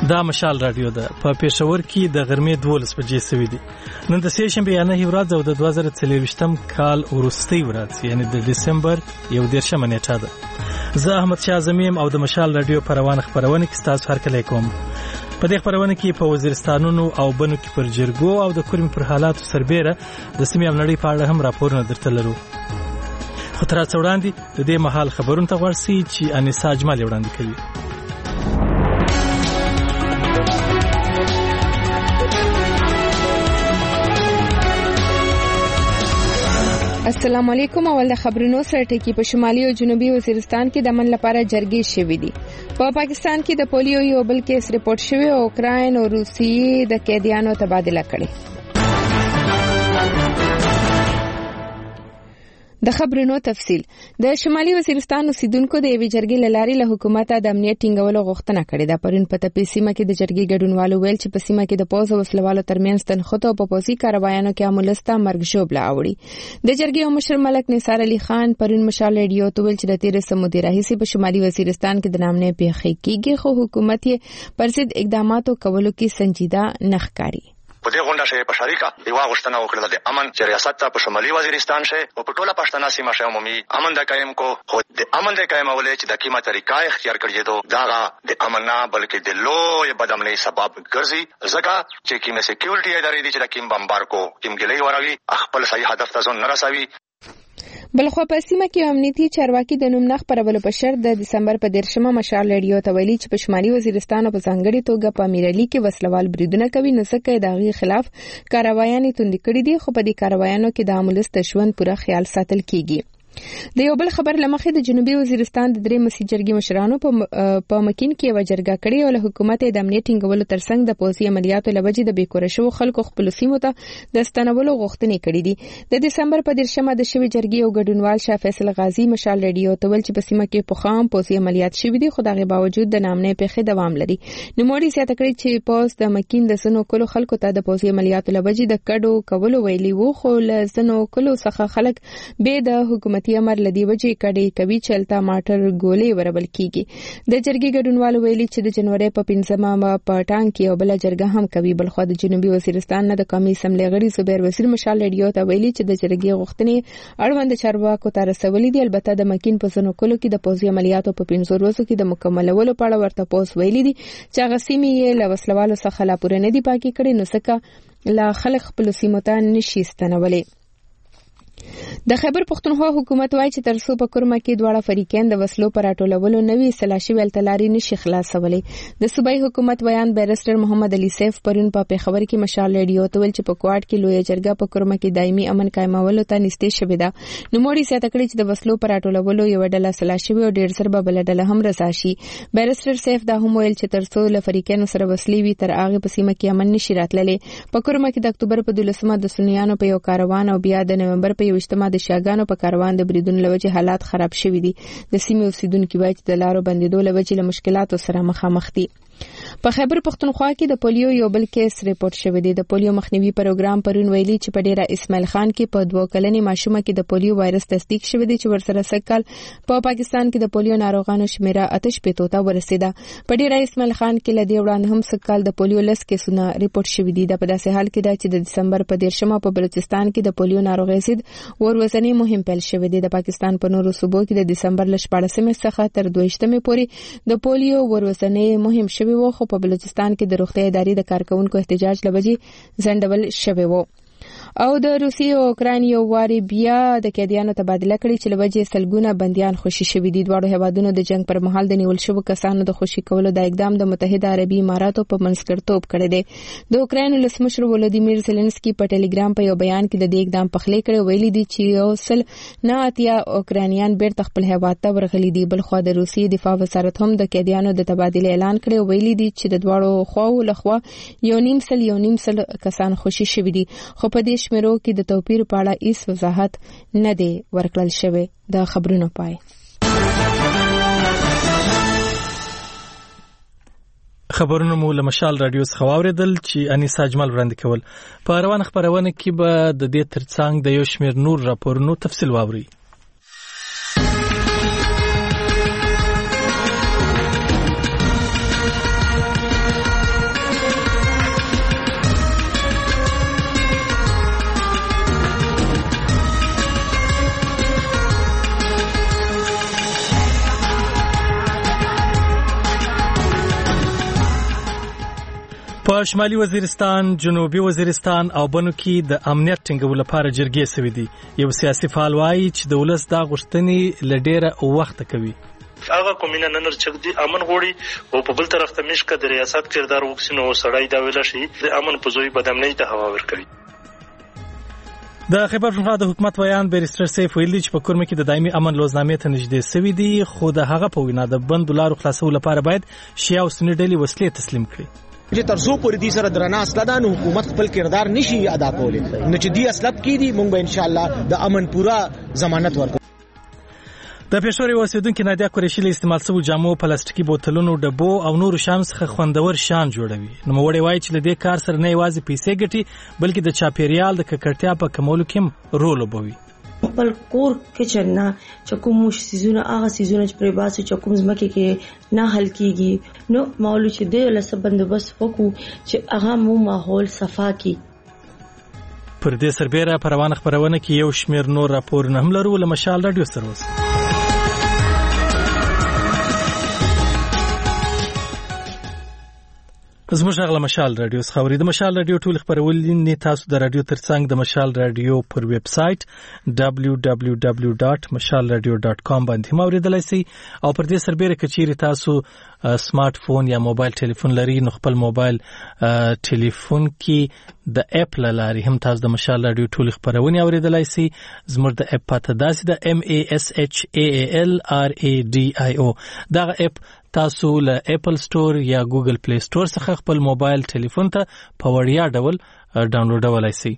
دا مشال رادیو ده په پېښور کې د غرمې 12 بجې سوي دي. نن د سې شنبې یعنی ورځ او د 2023 کال وروستۍ ورځ یعنی د دسمبر 11 نیټه ده. زه احمد شاه زمیم او د مشال رادیو په روانه خبرونه کې تاسو هرکلی کوم. په دې خبرونه کې په وزیرستانونو او بنو کې پر جرګو او د کورم پر حالاتو سربېره د سیمې او نړۍ په اړه هم راپورونه درته لرو. خو تر څو وړاندې د دې مهال خبرونه ته ورسي چې انیسا اجمل وړاندې کوي. السلام علیکم. اول د خبرونو سره ټکی په شمالي او جنوبي وزیرستان کې د امن لپاره جرګې شوې دي. په پاکستان کې د پولیو یو بل کیس ریپورت شوی او اوکراین او روسیې د قیدیانو تبادله کړي. د خبرونو تفصیل. د شمالي وزیرستان اوسیدونکو د یوې جرګې له لارې له حکومت د امنیت ټینګولو غوښتنه کړې ده. پرون په تپې سیمه کې د جرګې ګډونوالو ویل چې په سیمه کې د پوځ او وسلوالو ترمنځ تنخته او په پوځي کاروایانو کې عملسته مرګ ژوبله اوړي. د جرګې مشر ملک نثار علي خان پرون مشال رادیو ته ویل چې د 13 مودې راهیسې په شمالي وزیرستان کې د نامنې پیښې کېږي خو حکومت یې پر ضد اقداماتو کولو کې سنجیده نه ښکاري. په دې غونډه کې په شریکه یو غوښتنه وکړه د امن چې ریاست ته په شمالي وزیرستان شه او په ټوله پښتنه سیمه شه عمومي امن د قائم کو خو د امن د قائم ولې چې د کیمه طریقه اختیار کړی دو دا د امن نه بلکې د لوی بدامنۍ سبب ګرځي ځکه چې کیمه سکیورټي ادارې دي چې د کیم بمبار کو کیم ګلې وراوي خپل صحیح هدف ته ځون نه رسوي. بلخو په سیمه کې امنیتي چارواکي د نوم نه خبرولو په شرط د دسمبر په 13 مشال رادیو ته ویلي چې په شمالي وزیرستان په ځانګړي توګه په امیرعلی کې وسلوال بریدونه کوي نو څنګه د هغې خلاف کاروایانې توندې کړې دي خو په دې کاروایانو کې د عملس تشوند پوره خیال ساتل کیږي. د یو بل خبر لمخې د جنوبي وزیرستان د درې مسیح جرګې مشرانو په مکین کې یو جرګه کړې او له حکومت د امنیت ټینګولو ترڅنګ د پوځي عملیاتو لوجې د بیکوره شو خلکو خپل سیمو ته د ستنولو غوښتنې کړې دي. د دسمبر په 13 د شوی جرګې او ګډونوال شاه فیصل غازی مشال رادیو ته ویل چې په سیمه کې پوخام پوځي عملیات شوي دي خو دغه باوجود د نامنې پیښې دوام لري. نوموړي زیاته کړې چې پوځ د مکین د سنو کولو خلکو ته د پوځي عملیاتو لوجې د کډو کولو ویلي وو خو له سنو کولو څخه خلک به د حکومتي امر لدی وجې کډې کوي چلتا ماټر ګولې وربل کیږي. د جرګې ګډونوالو ویلي چې د جنوري په 15 په ټانګ کې یو بل جرګه هم کوي. بلخو د جنوبي وزیرستان نه د قومي اسمبلی غړي زبیر وزیر مشال رادیو ته ویلي چې د جرګې غوښتنې اړوند چارواکو ته رسولې دي. البته د مکین په سنو کولو کې د پوځي عملیاتو په 15 ورځو کې د مکملولو په اړه ورته پوس ویلي دي چې هغه سیمې یې له وسلوالو څخه لا پوره نه دي پاکي کړي نو څنګه لا خلک خپل سیمو ته نشي ستنولې. د خیبر پختونخوا حکومت وايي چې ترڅو په کورما کې دواړه فریقین د وسلو پر راټولولو نوي سلاشي ولتلاري نشي خلاصولې. د صوبایي حکومت بیان بیرسټر محمد علي سیف پرون په پیښور کې مشال رادیو ته ویل چې په کوټ کې لوی جرګه په کورما کې دایمي امن قائمولو ته نږدې شوې ده. نو موړي سیاته کړی چې د وسلو پر راټولولو یو ډله سلاشي او ډیر سر به بل ډله هم رساشي. بیرسټر سیف دا هم ویل چې ترڅو له فریقین سره وسلې وي تر هغه په سیمه کې امن نشي راتللې. په کورما کې د اکتوبر په 12 د سنیانو په یو کاروان او بیا د نومبر په 21 د شاګانو په کاروان د بریدونو لوجه حالات خراب شوي دي. د سیمې اوسیدونکو وایي چې د لارو بندیدو لوجه له مشکلاتو سره مخامخ دي. په خیبر پختونخوا کې د پولیو یو بل کیس ریپورت شوی دی. د پولیو مخنیوي پروګرام پرون ویلي چې په ډیره اسماعیل خان کې په 2 کلنې ماشومه کې د پولیو وایرس تصدیق شوی دی چې ورسره سکل په پاکستان کې د پولیو ناروغانو شمیره 8 ته ورسیده. په ډیره اسماعیل خان کې لدی وړاندې هم سکل د پولیو لس کیسونه ریپورت شوی دی. د په داسې حال کې دا چې د دسمبر په 13 په بلوچستان کې د پولیو ناروغي ضد ورځنی مهم پیل شوی دی. د پاکستان په نورو صوبو کې د دسمبر ل 14 څخه تر 22 پورې د پولیو ورځنی مهم شوی و خو په بلوچستان کې د روغتیا ادارې د کارکونکو احتجاج لوجې ځنډول شوی و. او د روسیې او اوکراین یو واری بیا د قیدیانو تبادله کړي چې لوجې سلګونه بنديان خوشي شوي دي. دواړو هیوادونو د جنگ پر مهال د نیول شوو کسانو د خوشي کولو د اقدام د متحده عربي اماراتو په منځګړیتوب کړی دی. د اوکراین ولسمشر ولودیمیر زيلنسکي په ټلګرام په یو بیان کې د دې اقدام پخلی کړی ویلي دي چې یو سل نه اتیا اوکرانیان بیرته خپل هیواد ته ورغلي دي. بل خو د روسیې دفاع وزارت هم د قیدیانو د تبادله اعلان کړی ویلي دي چې د دواړو خواو لخوا یو نیم سل کسان خوشي شوي دي خو په دې شمیرو کې د توپیر په اړه هیڅ وضاحت نه دی ورکړل شوی. د خبرونو پای خبرونه مو له مشال رادیو څخه واوریدل چې انیسا اجمل وړاندې کول. په روانه خبرونه کې به د دې ترڅنګ د یو شمېر نور راپورونو تفصیل واوري. په شمالي وزیرستان، جنوبي وزیرستان او بنو کې د امنیت ټینګولو لپاره جرګې سوي دي. یو سیاسي فعال وایي چې د ولس دا غوښتنې له ډېره وخته کوي. هغه کومینه نن چک دي امن غوړي او په بل طرف ته مشکه د ریاست کردار وکسینو سړی دا ویل شي د امن په زوی بدامنۍ ته هوا ورکوي. د خیبر پښتونخوا د حکومت ویان بیرستر سیف ویلي چې په کورمه کې د دایمي امن لوزنامې ته نږدې سوي دي، خو د هغه په وینا د بندو لارو خلاصولو لپاره باید شیعه او سني ډلې وسلې تسلیم کړي. چې ترڅو پورې دې سره درنه اصله ده نو حکومت خپل کردار نشي ادا کولی، نو چې دې اصلت کیدي موږ به ان شاء الله د امن پورا ضمانت ورکړو. د پېښور اوسیدونکو نادیا قریشي له استعمال شویو جامو، پلاستیکي بوتلونو، ډبو او نورو شیانو څخه خوندور شیان جوړوي. نوموړی وایي چې له دې کار سره نه یوازې پیسې ګټي بلکې د چاپیریال د ککړتیا په کمولو کې هم رول لوبوي. خپل کور کچن نه چې کوم سيزونه هغه سيزونه چې پرې باسي چې کوم ځمکه کې نه حل کیږي نو مولوی چې د لسه بندوبست وکړو چې هغه مو ماحول صفا کی. پر دې سربېره په روانه خبرونه کې یو شمېر نور راپورونه هم لرو. له مشال رادیو سره اوس زموږ غلا مشال رادیو خبري. د مشال رادیو ټول خبرونه تاسو د رادیو ترڅنګ د مشال رادیو پر ویب سټ www.mashalradio.com باندې موریدلای شئ او پر دې سربېره کچېری تاسو سمارټ فون یا موبایل ټلیفون لري نو خپل موبایل ټلیفون کې د اپ لاري هم تاسو د مشال رادیو ټول خبرونه اوریدلای شئ. زموږ د اپ پته داسې د MASHALRADIO دا اپ تاسو له اپل سٹور یا ګوګل پلی سٹور څخه خپل موبایل ټلیفون ته په وړیا ډول ډاونلوډولای شئ.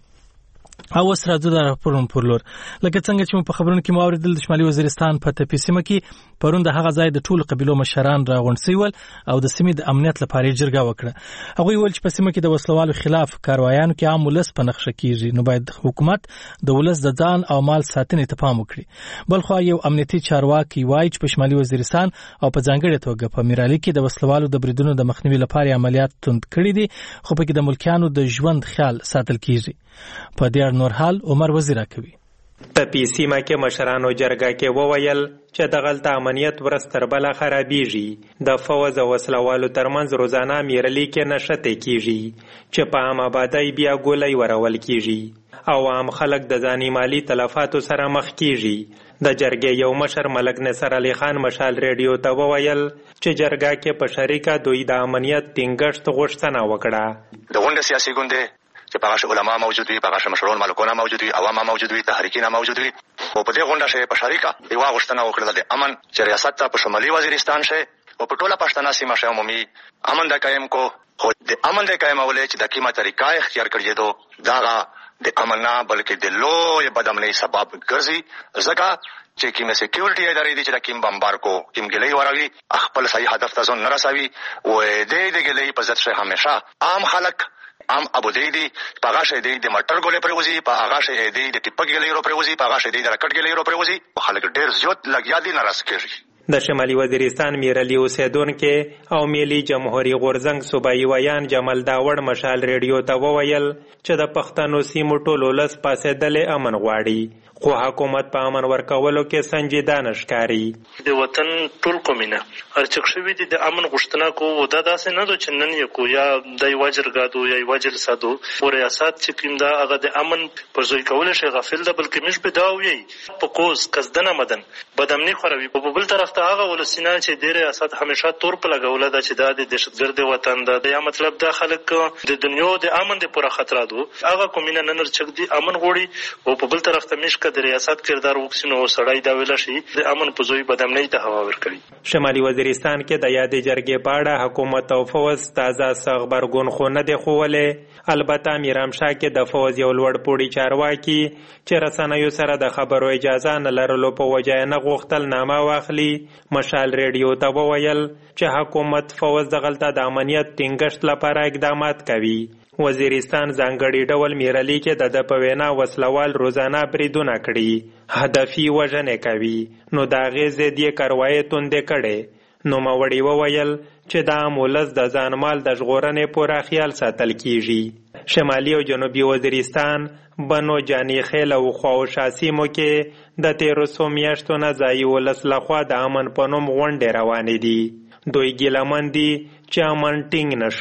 او اوس راځو د راپورونو پر لور. لکه څنګه چې په خبرونو کې موریدل د شمالي وزیرستان په تپې سیمه کې پرون د هغه ځای د ټولو قبیلو مشران راغونډ شول او د سیمې د امنیت لپاره جرګه وکړه. هغه ویل چې په سیمه کې د وسلوالو خلاف کاروایانو کې عام ولس په نقشه کیږي نو باید حکومت د ولس د ځان او مال ساتنې ته پام وکړي. بلخو یو امنیتي چارواکي وایي چې په شمالي وزیرستان او په ځانګړي توګه په میرالي کې د وسلوالو د بریدونو د مخنیوي لپاره عملیات تند کړي دي، خو په کې د ملکیانو د ژوند خیال ساتل کیږي. په دې اړه نور حال عمر وزیر کوي. تپې سیمه کې مشرانو جرګه کې وویل چې دغلته امنیت ورځ تر بله خرابېږي. د فوز او وسلوالو ترمنځ روزانه میرلي کې نښتې کیږي چې په عام آبادۍ بیا ګولۍ ورول کیږي او عام خلک د ځاني مالي تلفاتو سره مخ کیږي. د جرګې یو مشر ملک نصر علي خان مشال ریډیو ته وویل چې جرګه کې په شریکه دوی د امنیت ټینګښت غوښتنه وکړه. د غونډې سیاسي ګوندې چې پاغه علماء موجود وي، پاغه مشرون مالکونه موجود وي، عوام موجود وي، تحریکونه موجود وي او په دې غونډه کې په شریکه یو غوښتنه وکړه د امن چې ریاست ته په شمالي وزیرستان شي او په ټوله پښتنه سیمه شي عمومي امن د قائم کو خو د امن د قائم ولې چې د کیمه طریقه اختیار کړی دو داغه د امن نه بلکې د لوی بدامنۍ سبب ګرځي. ځکه چې کیمه سکیورټي ادارې دي چې د کیم بمبار کو کیم ګلې وراوي خپل صحیح هدف ته ځون نه رسوي او د ګلې په ځت شه همیشه عام خلک عام ابو دیدی پاغه شه دی د مټر ګولې پروزي پاغه شه دی د ټیپک ګلې رو پروزي پاغه شه دی د رکټ ګلې رو پروزي خلک ډېر زیات لګیا دي ناراض کیږي. د شمالي وزیرستان میرالي اوسیدونکو او ملي جمهوریت غورزنګ صوبایي ویان جمال داوړ مشال ریډیو ته وویل چې د پښتنو سیمو ټول ولس پاسېدل امن غواړي خو حکومت په امن ورکولو کې سنجیده نشکاري. د وطن ټول قومونه ارچک شوی دي د امن غوښتنه کو ودا داسې نه دو چې نن یو کو یا د واجرګادو یا واجلسادو او ریاست چې کیندا هغه د امن پر ځای کول شي غفل ده بلکې مش بداوي په کوز قصدنه مدن بدامني خوروي په بل طرف ته هغه ولسینه چې د ریاست همیشه تور په لګول ده چې د دهشتګرد وطن ده یا مطلب د خلک د دنیا د امن د پوره خطر دو هغه کومینه نن ارچک دي امن غوړي او په بل طرف ته مشک د ریاست کردار وکسینو سړی دا ویل شي د امن په زوی بدامنۍ ته هوا ورکوي. شمالي وزیرستان کې د یادې جرګې په اړه حکومت او فوز تازه خبرګون خو نه دی ښوولی. البته میرامشاه کې د فوز یو لوړ پوړي چارواکي چې رسنیو سره د خبرو اجازه نه لرلو په وجه نه غوښتل نامه واخلي مشال ریډیو ته وویل چې حکومت فوز دغلته د امنیت ټینګښت لپاره اقدامات کوي. وزیرستان ځانګړي ډول میرالي کې د په وینا وسلوال روزانه بریدونه کړي هدفي وژنې کوي نو د هغې ضد یې کاروایي توندې کړې. نوموړي وویل چې د عام ولس د ځان مال د ژغورنې پوره خیال ساتل کیږي. شمالي او جنوبي وزیرستان بنو جاني خیل او خواوشا سیمو کې د تیرو څو میاشتو نه ځایي ولس لخوا د امن په نوم غونډې روانې دي. دوی ګیلمن دي چې امن ټینګ نشو.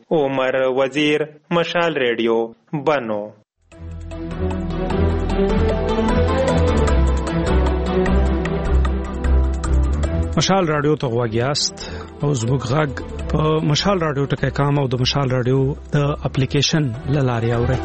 عمر وزیر، مشال ریډیو، بنو. مشال رادیو ته غواګیاست او زموږ غږ په مشال رادیو ټکي کام او د مشال رادیو د اپلیکیشن لاري اوري.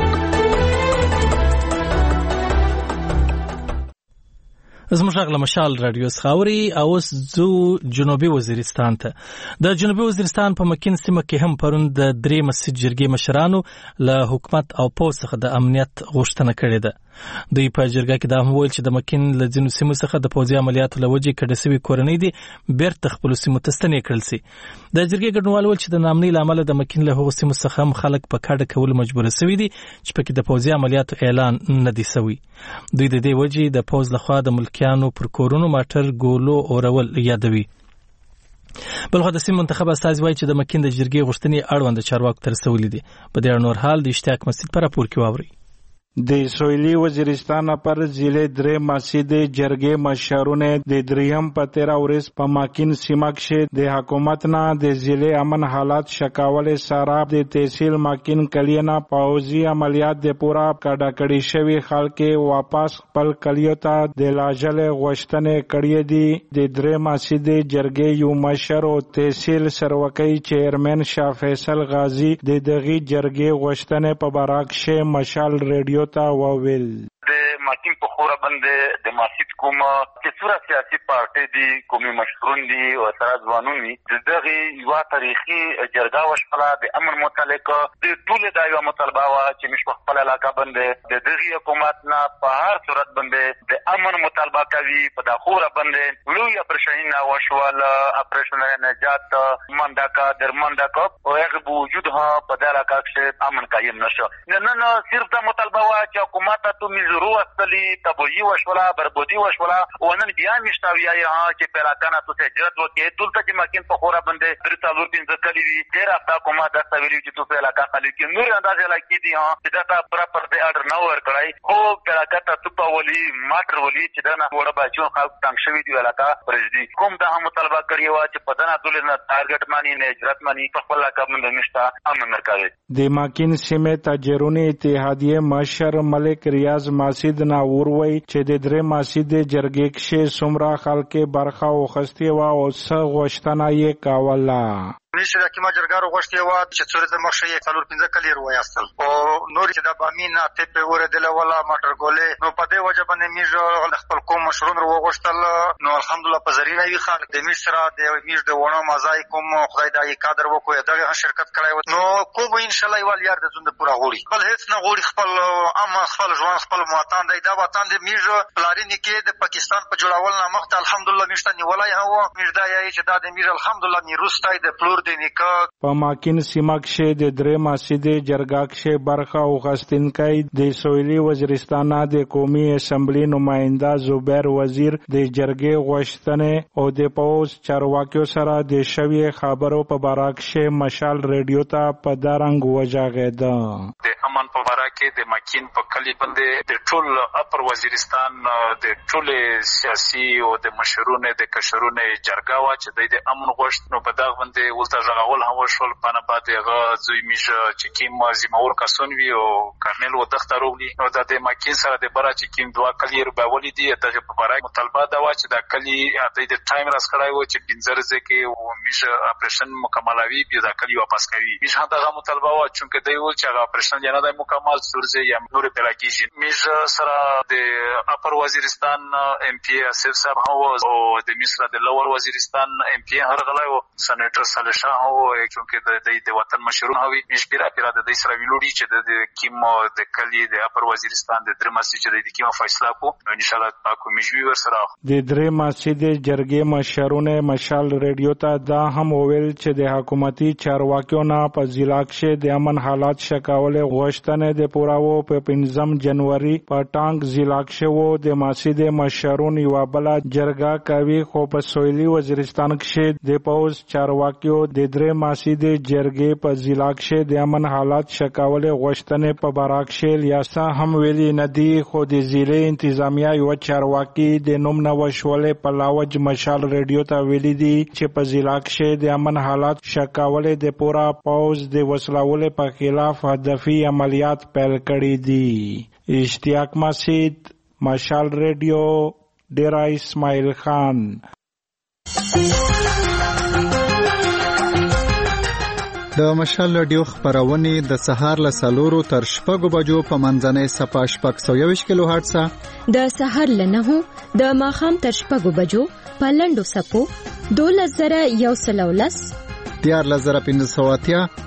زموږ غږ له مشال رادیو څخه اوري. او اوس ځو جنوبي وزیرستان ته. د جنوبي وزیرستان په مکین سیمه کې هم پرون د 3 مسجد جرګې مشرانو له حکومت او پوځ څخه د امنیت غوښتنه کړې ده. دوی په جرګه کې دا هم ویل چې د مکین له ځینو سیمو څخه د پوځي عملیاتو له وجې کډه سوي کورنۍ دي بیرته خپلو سیمو ته ستنې کړل سي. د جرګې ګډونوال ویل چې د ناامنۍ له امله د مکین له هغو سیمو څخه هم خلک په کډه کولو مجبوره سوي دي چې پکې د پوځي عملیاتو اعلان نه دی سوی. دوی د دې وجې د پوځ لخوا د ملکیانو پر کورونو ماټر ګولو اورول یادوي. بلخو د سیمې منتخب استازي وایي چې د مکین د جرګې غوښتنې اړوند چارواکو ته رسولې دي. په دې اړه نور حال د اشتیاق مسجد په راپور کې واورئ. د سویلی وزیرستان پر ضلع 3 مسجد جرګې مشرونه د دریم په 13 ورځ په ماکین سیمه کې د حکومت نه د ضلع امن حالات شکاول سره د تحصیل ماکین کلینا پوځي عملیات د پورا کډاکړی شوی خلک واپس خپل کلیو ته د لاجل غوښتنې کړې دي. د 3 مسجد جرګې یو مشر او تحصیل سروکی چیرمن شاه فیصل غازی د دغه جرګې غوښتنې په براکشه مشال ریډیو تا وویل. د ماکین په خوره باندې د مسجد کوم چې څوره سیاسي پارټي دي کومي مشرون دي او سره ځوانون دي دغه یو تاریخي جرګه وشپله د امن متعلق د ټول د یو مطالبه وا چې مش په خپل علاقه باندې د دغه حکومت نه په هر صورت باندې د امن مطالبه کوي. په د خوره باندې لوی اپریشن وشول، اپریشن نجات منډکا درمنډکا او هغه وجود ها په د علاقه کې امن قائم نشو. نن صرف د مطالبه وا چې حکومت ته میزرو اصلي تبوی وشولا بربودي وشولا ونن بیا مشتاویا چې پراکانه ته هجرت وکړي دلته چې ماکین په خوره باندې درته لور پینځه کلی دي ډیر افتا کومه د سویلی چې په علاقه خلک نور انداز علاقې دي چې دا پراپر د اډر نو ور کړای او علاقه ته په ولي ماټر ولي چې دا نه وړه بچو خلک تنګ شوی دی علاقه پرېږدي کوم دا مطالبه کړی و چې په دنا دولت نه ټارګټ مانی نه هجرت مانی په خپل علاقه باندې نشتا امن مرکز د ماکین سیمه تاجرونی اتحادیه مشر ملک ریاض مسجد نا وروي چې د 3 مسجد جرګې کې څومره خلک برخه واخیستې و او څه غوښتنه یې کوله. نشه د کیما جرګارو غوښتي و چې څورې د مخ شي څلور 15 کلی روایستل او نور چې د بامین ته په وره د ولا ماټر ګولې نو په دې وجه باندې میژه خپل کوم مشرون رو غوښتل نو الحمدلله په ذریعہ وی خلک د مصر د میژ د ونه مزای کوم خدای دای قادر وکړي دغه شرکت کړای نو کوم ان شاء الله یوال یار د زند پورا غوړي خپل هیڅ نه غوړي خپل اما خپل ژوند خپل موطن دی دا وطن د میژه پلارینې کې د پاکستان په جوړول نه مخته الحمدلله میشته نیولای هوا میژ دا یی چې دا د میژ الحمدلله میروستای د پلور په ماکین سیمه کې د 3 مسجد جرګه کې برخه واخیستونکي د سویلی وزیرستان د قومي اسمبلی نماینده زبیر وزیر د جرګې غوښتنې او د پوز چارواکیو سره د شوی خبرو په اړه کې مشال ریډیو ته په دارنګ وجاغیده. د امن په اړه کې د ماکین په کلی باندې د ټول اپر وزیرستان د ټول سیاسي او د مشرونه د کشرونه جرګه وا چې د امن غوښت نو په دغه باندې ولته ژغول هم وشول پنه بعد هغه زوی میشه چې کیم زمور کسون وی او کرنل و دغه روغلی نو د ماکین سره د برا چې کیم دوا کلی ربولې دي دغه په اړه مطالبه دا و چې د کلی د ټایم راس کړای و چې بنځرزه کې او میشه اپریشن مکملوي بیا د کلی واپس کوي میشه دغه مطالبه و چې د یو چې هغه اپریشن نه د مکمل سورزه یا نور بلاکیږي میشه سره د اپر وزیرستان ام پی اسف صاحب او د مصر د لوور وزیرستان ام پی هرغلای او سېنیټر صالح شاه او چونکه د وطن مشرون هوي مشپیرا پیرا د اسره ویلوړي چې د کیم د کلی د اپر وزیرستان د 3 مسجد د کیم فیصله کو ان شاء الله تاسو مجوي ورسره د 3 مسجد جرګې مشرونه مشال ریډیو ته دا هم ویل چې د حکومتي چارواکیو نه په ضلع کې د امن حالات شکاول غوښ غوښتنې د پوراو په 5 جنوري په ټانک ضلع کې د مسجد مشرون یو بل جرګه کوي خو په سویلي وزیرستان کې د پوز چارواکیو د درې مسجد جرګې په ضلع کې د امن حالات شکاول غوښتنې په براکشل یاسا هم ویلي ندي خو د ضلع انتظامیه یو چارواکي د نوم نوښولې په لاوج مشال ریډیو ته ویلي دي چې په ضلع کې د امن حالات شکاول د پورا پوز د وسلوالو په خلاف هدفي عملیات پیل کړي دي. اشتیاق مسجد، مشال ریډیو، ډیرا اسماعیل خان. د مشال رادیو خبرونه د سهار له 4 تر 6 بجو په منځنۍ صفه 621 کیلو هرتز، د سهار له 9 د ماخام تر 6 بجو په لندو سپو 12110، 14580،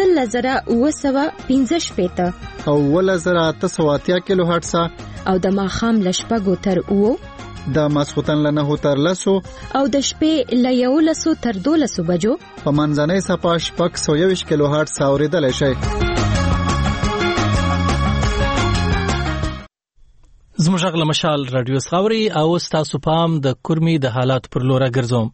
15915 او 11880 کیلو هرتز، او د ماخام له 6 تر 9 د ماسختن له 9 تر 10 او د شپې له 11 تر 12 بجو په منځنۍ صفه 621 کیلو هرتز اوریدل شي. زموږ غږ له مشال رادیو څخه او تاسو پام د کورمي د حالات پر لور ګرځوم.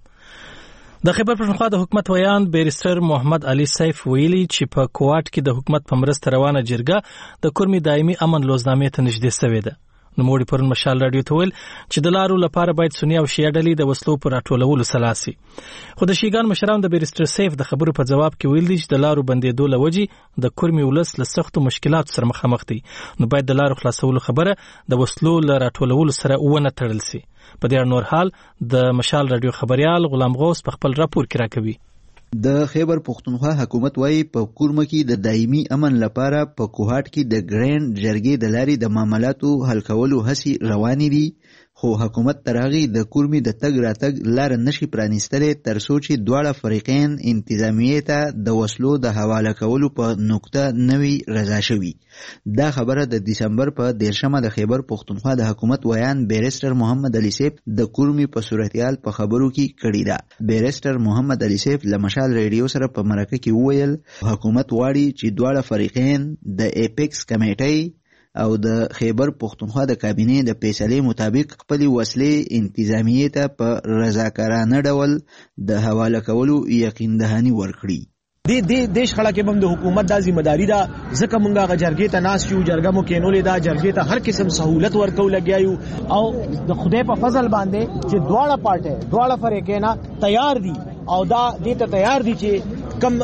د خیبر پښتونخوا د حکومت ویان بیرستر محمد علي سیف ویلي چې په کوټ کې د حکومت په مرسته روانه جرګه د کورمي دایمي امن لوزنامې ته نږدې شوې ده. نو موږ پرون مشال رادیو ته ویل چې د لارو لپاره باید سنی او شیعه ډلې د وسلو پر راټولولو سلاسي. خو د شیګان مشران د بیرستر سیف د خبرو په جواب کې ویل دي چې د لارو بندېدو لوجې د کورمي ولس له سختو مشکلاتو سره مخامخ دي، نو باید د لارو خلاصولو خبره د وسلو له راټولولو سره ونه تړل شي. په دې نور حال د مشال رادیو خبريال غلام غوث په خپل راپور کې راکوي. د خیبر پښتونخوا حکومت وايي په کورمه کې د دایمي امن لپاره په کوهاټ کې د ګرینډ جرګې د لارې د معاملاتو حل کولو هڅې روانې دي، خو حکومت ترغي د کورمي د تګ راتګ لار نشي پرانیستلې تر څو چې دواړه فریقین انتظامیه ته د وسلو د حواله کولو په نقطه نوي رضا شوي. دا خبره د دسمبر په 10مه د خیبر پښتونخوا د حکومت ویان بیرستر محمد علي سیف د کورمي په صورتحال په خبرو کې کړی ده. بیرستر محمد علي سیف له مشال ریډیو سره په مرکه کې وویل حکومت واړي چې دواړه فریقین د ایپکس کمیټي او د خیبر پښتونخوا د کابینې د فیصلې مطابق خپل وسلې انتظامیه ته په رضاکارانه ډول د حواله کولو یقین دهانی ورکړي. د دیش خلا کې بم د حکومت د ځمېداري دا ځکه مونږه غ جرګې ته ناس یو جرګه مو کینولې دا جرګې ته هر قسم سہولت ورکو لګیایو او د خدای په فضل باندې چې دواړه پارټي دواړه فریقینا تیار دي او دا دې ته تیار دي چې کم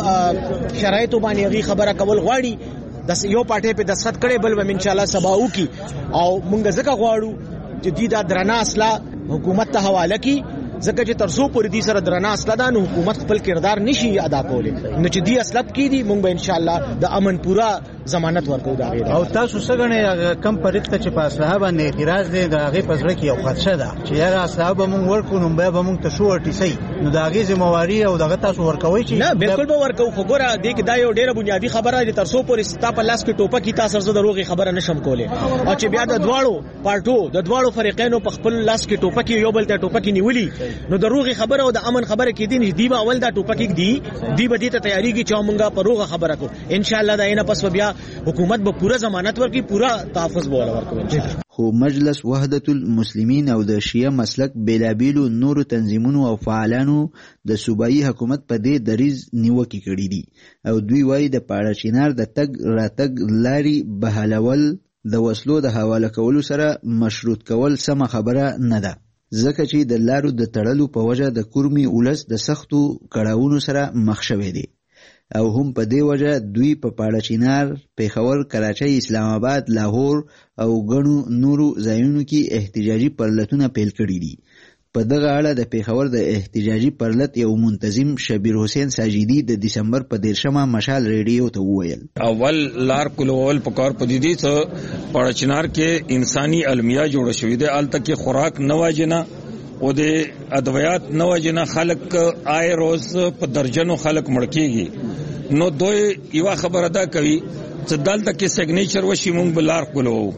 شرایطو باندې غي خبره کول غواړي د یو پارټي په دستخط کړي بل و ان شاء الله سباو کی او مونږ ځکه غواړو چې دې دا درنه اصله حکومت ته حواله کی ځکه چې ترڅو پورې دې سره درنه اصله دا نو حکومت خپل کردار نشي ادا کولی نو چې دې اصلب کی دي مونږ به ان شاء الله د امن پورا ضمانت ورکو دا غیر او تاسو څنګه کم پرېکته چې په اصله باندې اعتراض دی دا غي پزړه کې یو خدشه ده چې یاره اصله به مونږ ورکو نو به مونږ ته شو ورټی سي نو دا غي ذمہواری او دغه تاسو ورکوي چې نه بالکل به ورکو خو ګوره دې کې دا یو ډیره بنیادی خبره ده ترڅو پورې ستا په لاس کې ټوپه کی تاسو زړه دروغي خبره نشم کوله او چې بیا د دواړو پارټو د دواړو فریقینو په خپل لاس کې ټوپه کی یو بل ته ټوپه کی نیولي نو دروغي خبره او د امن خبره کې دي دی به اول دا ټوپه کی دی به دې ته تیاری کی چې مونږه پروغه خبره کو ان شاء الله دا نه پس بیا حکومت به پورا ضمانت ورکړي پورا تحفظ بوله ورکوي. خو مجلس وحدت المسلمین او د شیعه مسلک بیلابیلو نورو تنظیمونو او فعالانو د صوبایي حکومت په دې دریز نیوکې کړې دي او دوی وایي د پاړه چینار د تګ راتګ لاري بهالول د وسلو د حواله کولو سره مشروط کول سم خبره نه ده ځکه چې د لارو د تړلو په وجه د کورمي ولس د سختو کړهونو سره مخ شوی دی او هم په دې وجه دوی په پاړه چینار، پیښور، کراچۍ، اسلام آباد، لاهور او غنو نورو ځایونو کې احتجاجي پرلتونه پیل کړي دي. په دغه اړه د پیښور د احتجاجي پرلت یو منتظم شبیر حسین ساجدي د دسمبر په 10مه مشال ریډیو ته وویل اول لار کولول پکار پدیدي څه پاړه چینار کې انساني المیه جوړ شوې ده الته کې خوراک نه واجنه او د ادویات نه واجنه خلک آی روز په درجنو خلک مړ کیږي نو دوی یو خبره ده کوي چې دلته کې سیګنیچر وشي مونږ بلار کولو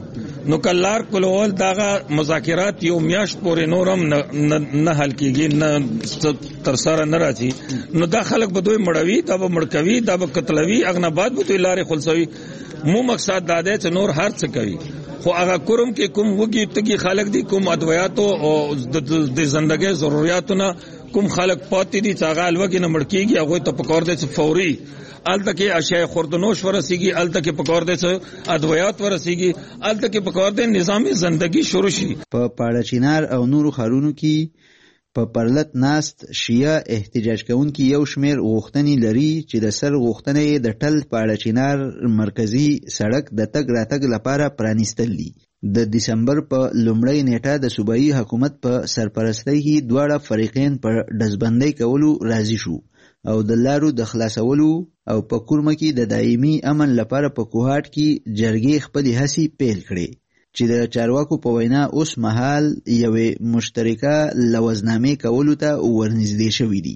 نو کلار کولول داغه مذاکرات یو میاشت پورې نورم نه حل کیږي، نه تر سره نه راځي، نو دا خلک به دوی مړوي، دا به مړکوي، دا به قتلوي، اغنباد به دوی لارې خلصوي. مو مقصد دا دی چې نور هر څه کوي، خو هغه کوم کې کوم وګي تګي خلک دي، کوم ادویاتو او د زندګۍ ضرورتونه کوم خلک پاتې دي چې هغه الوګي نه مړ کیږي، هغه ته پکور دي چې فوري الته کې اشیاء خوردنوش ورسیږي، الته کې پکور دي چې ادویات ورسیږي، الته کې پکور دي نظامی زندگی شروع شي. په پاړه چینار او نورو خارونو کې په پرلط ناست شیعه احتجاج کوونکي یو شمیر غوښتنې لري چې د سر غوښتنې د ټل پاړه چینار مرکزی سړک د تګ راتګ لپاره پرانیستل دي. د دسمبر په لومړۍ نیټه د صوبایي حکومت په سرپرستۍ کې دواړه فریقین پر ډزبندۍ کولو راضي شو او د لارو د خلاصولو او په کورمه کې د دایمي امن لپاره په کوهاټ کې جرګې خپلې هڅې پیل کړې چې د چارواکو په وینا اوس مهال یوې مشترکه لوزنامې کولو ته ورنږدې شوي دي.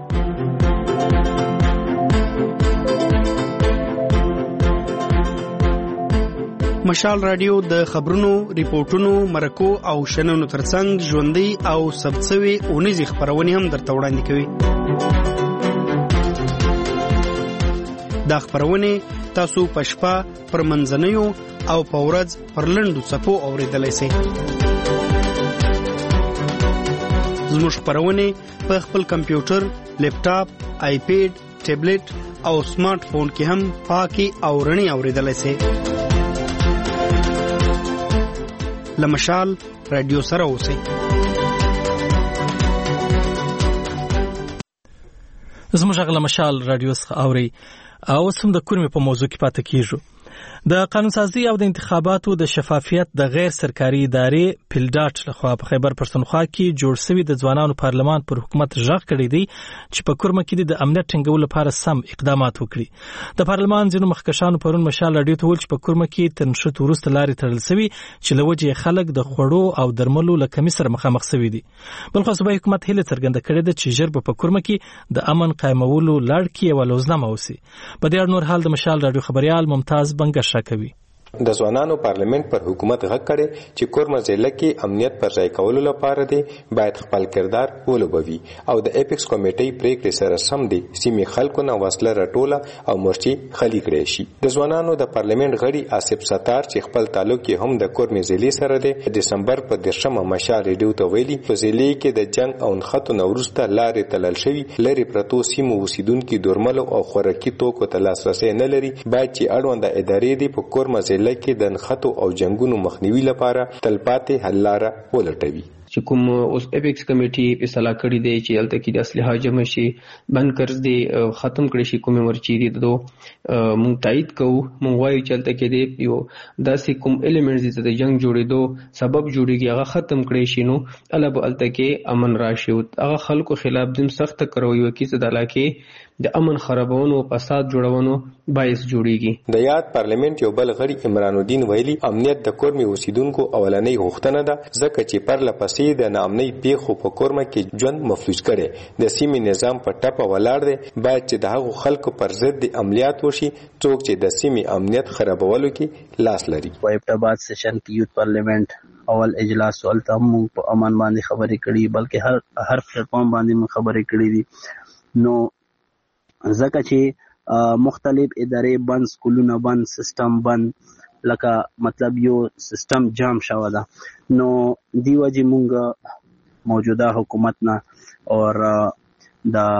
مشال رادیو د خبرونو، ریپورتونو، مرکو او شننو ترڅنګ ژوندۍ او ثبت شوي اونیزې خپرونې هم درته وړاندې کوي. دا خپرونې تاسو په شپه پر منځنیو او په ورځ پر لنډو څپو اورېدلی شئ. زموږ خپرونې په خپل کمپیوټر، لیپټاپ، آیپیډ، ټابلیټ او سمارټ فون کې هم پاکي او رڼې اورېدلی شئ. له مشال رادیو سره اوسئ. زموږ غږ له مشال رادیو څخه اورئ. اوس هم د کورمې په موضوع کې پاتې کیږو. د قانون سازی او د انتخاباتو د شفافیت د غیر سرکاري ادارې پیلډاټ لخوا په خیبر پښتونخوا کې جوړ شوی د ځوانانو پارلمان پر حکومت ژغ کړی دی چې په کورمه کې د امنیت ټینګولو لپاره سم اقدامات وکړي. د پارلمان ځینو مخکښانو پرون مشال رادیو ته ویل چې په کورمه کې تر نښت وروسته لارې تړل شوي چې له وجې خلک د خوړو او درملو له کمۍ سره مخامخ شوي دي. بلخو صوبایي حکومت هیله څرګنده کړې ده چې ژر به په کورمه کې د امن قایمولو لړ کې یوه لوزنامه وسي. په دې اړه نور حال د مشال رادیو خبریال ممتاز بنګر شاکوي. د ځوانانو پارلیمنت پر حکومت غږ کړي چې کورمه ضلع کې امنیت پر ځای کولو لپاره دی باید خپل کردار ولوبوي او د اپیکس کمیټې پریکړې سره سم دي سیمې خلکو نه وسله راټوله او مرچي خلی کړي شي. د ځوانانو د پارلیمنت غړي آصف ستار چې خپل تعلق یې هم د کورمه ضلع سره دی د دسمبر په 10 مشال ریډیو ته ویلي په ضلع کې د جنگ او نښتو نه وروسته لارې تړل شوي لري پرتو سیمو اوسیدونکو درملو او خوراکي توکو ته لاسرسي نه لري باید چې اړونده ادارې دي په کورمه لکه د نښتو او جنگونو مخنیوي لپاره تلپاتې حل لاره ولټوي. چې کوم اوس اپیکس کمیټي فیصله کړې دی چې هلته کې د اسلحه جمع شي بنکرز دی ختم کړي شي کومې مرچي دي دو مونږ تایید کوو. مونږ وایو چې هلته کې دی یو داسې کوم ایلیمنټس دي چې د جنگ جوړېدو سبب جوړېږي هغه ختم کړي شي نو الله به هلته کې امن راشي او هغه خلکو خلاف دم سخت کاروي وکړي چې د علاقې د امن خرابونو فساد جوړونو باعث جوړیږي. د یاد پارلیمنت یو بل غړي عمران الدین ویلي امنیت د کورمي اوسیدونکو اولنۍ غوښتنه ده ځکه چې پر لپسې د نامنۍ پیښو په کورمه کې ژوند مفلوج کړي د سیمې نظام په ټپه ولاړ دی باید چې د هغو خلکو پر ضد عملیات وشي څوک چې د سیمې امنیت خرابولو کې لاس لري. وایبټاباد سیشن کې یوت پارلیمنت اول اجلاس ولته موږ په امان باندې خبرې کړي بلکې هر پلیټفارم باندې موږ خبرې کړي دي. نو ځکه چې مختلف ادارې بند سکولونه بند سیستم بند لکه مطلب یو سیستم جام شوه ده نو دی وجه مونږ موجوده حکومت نه اور د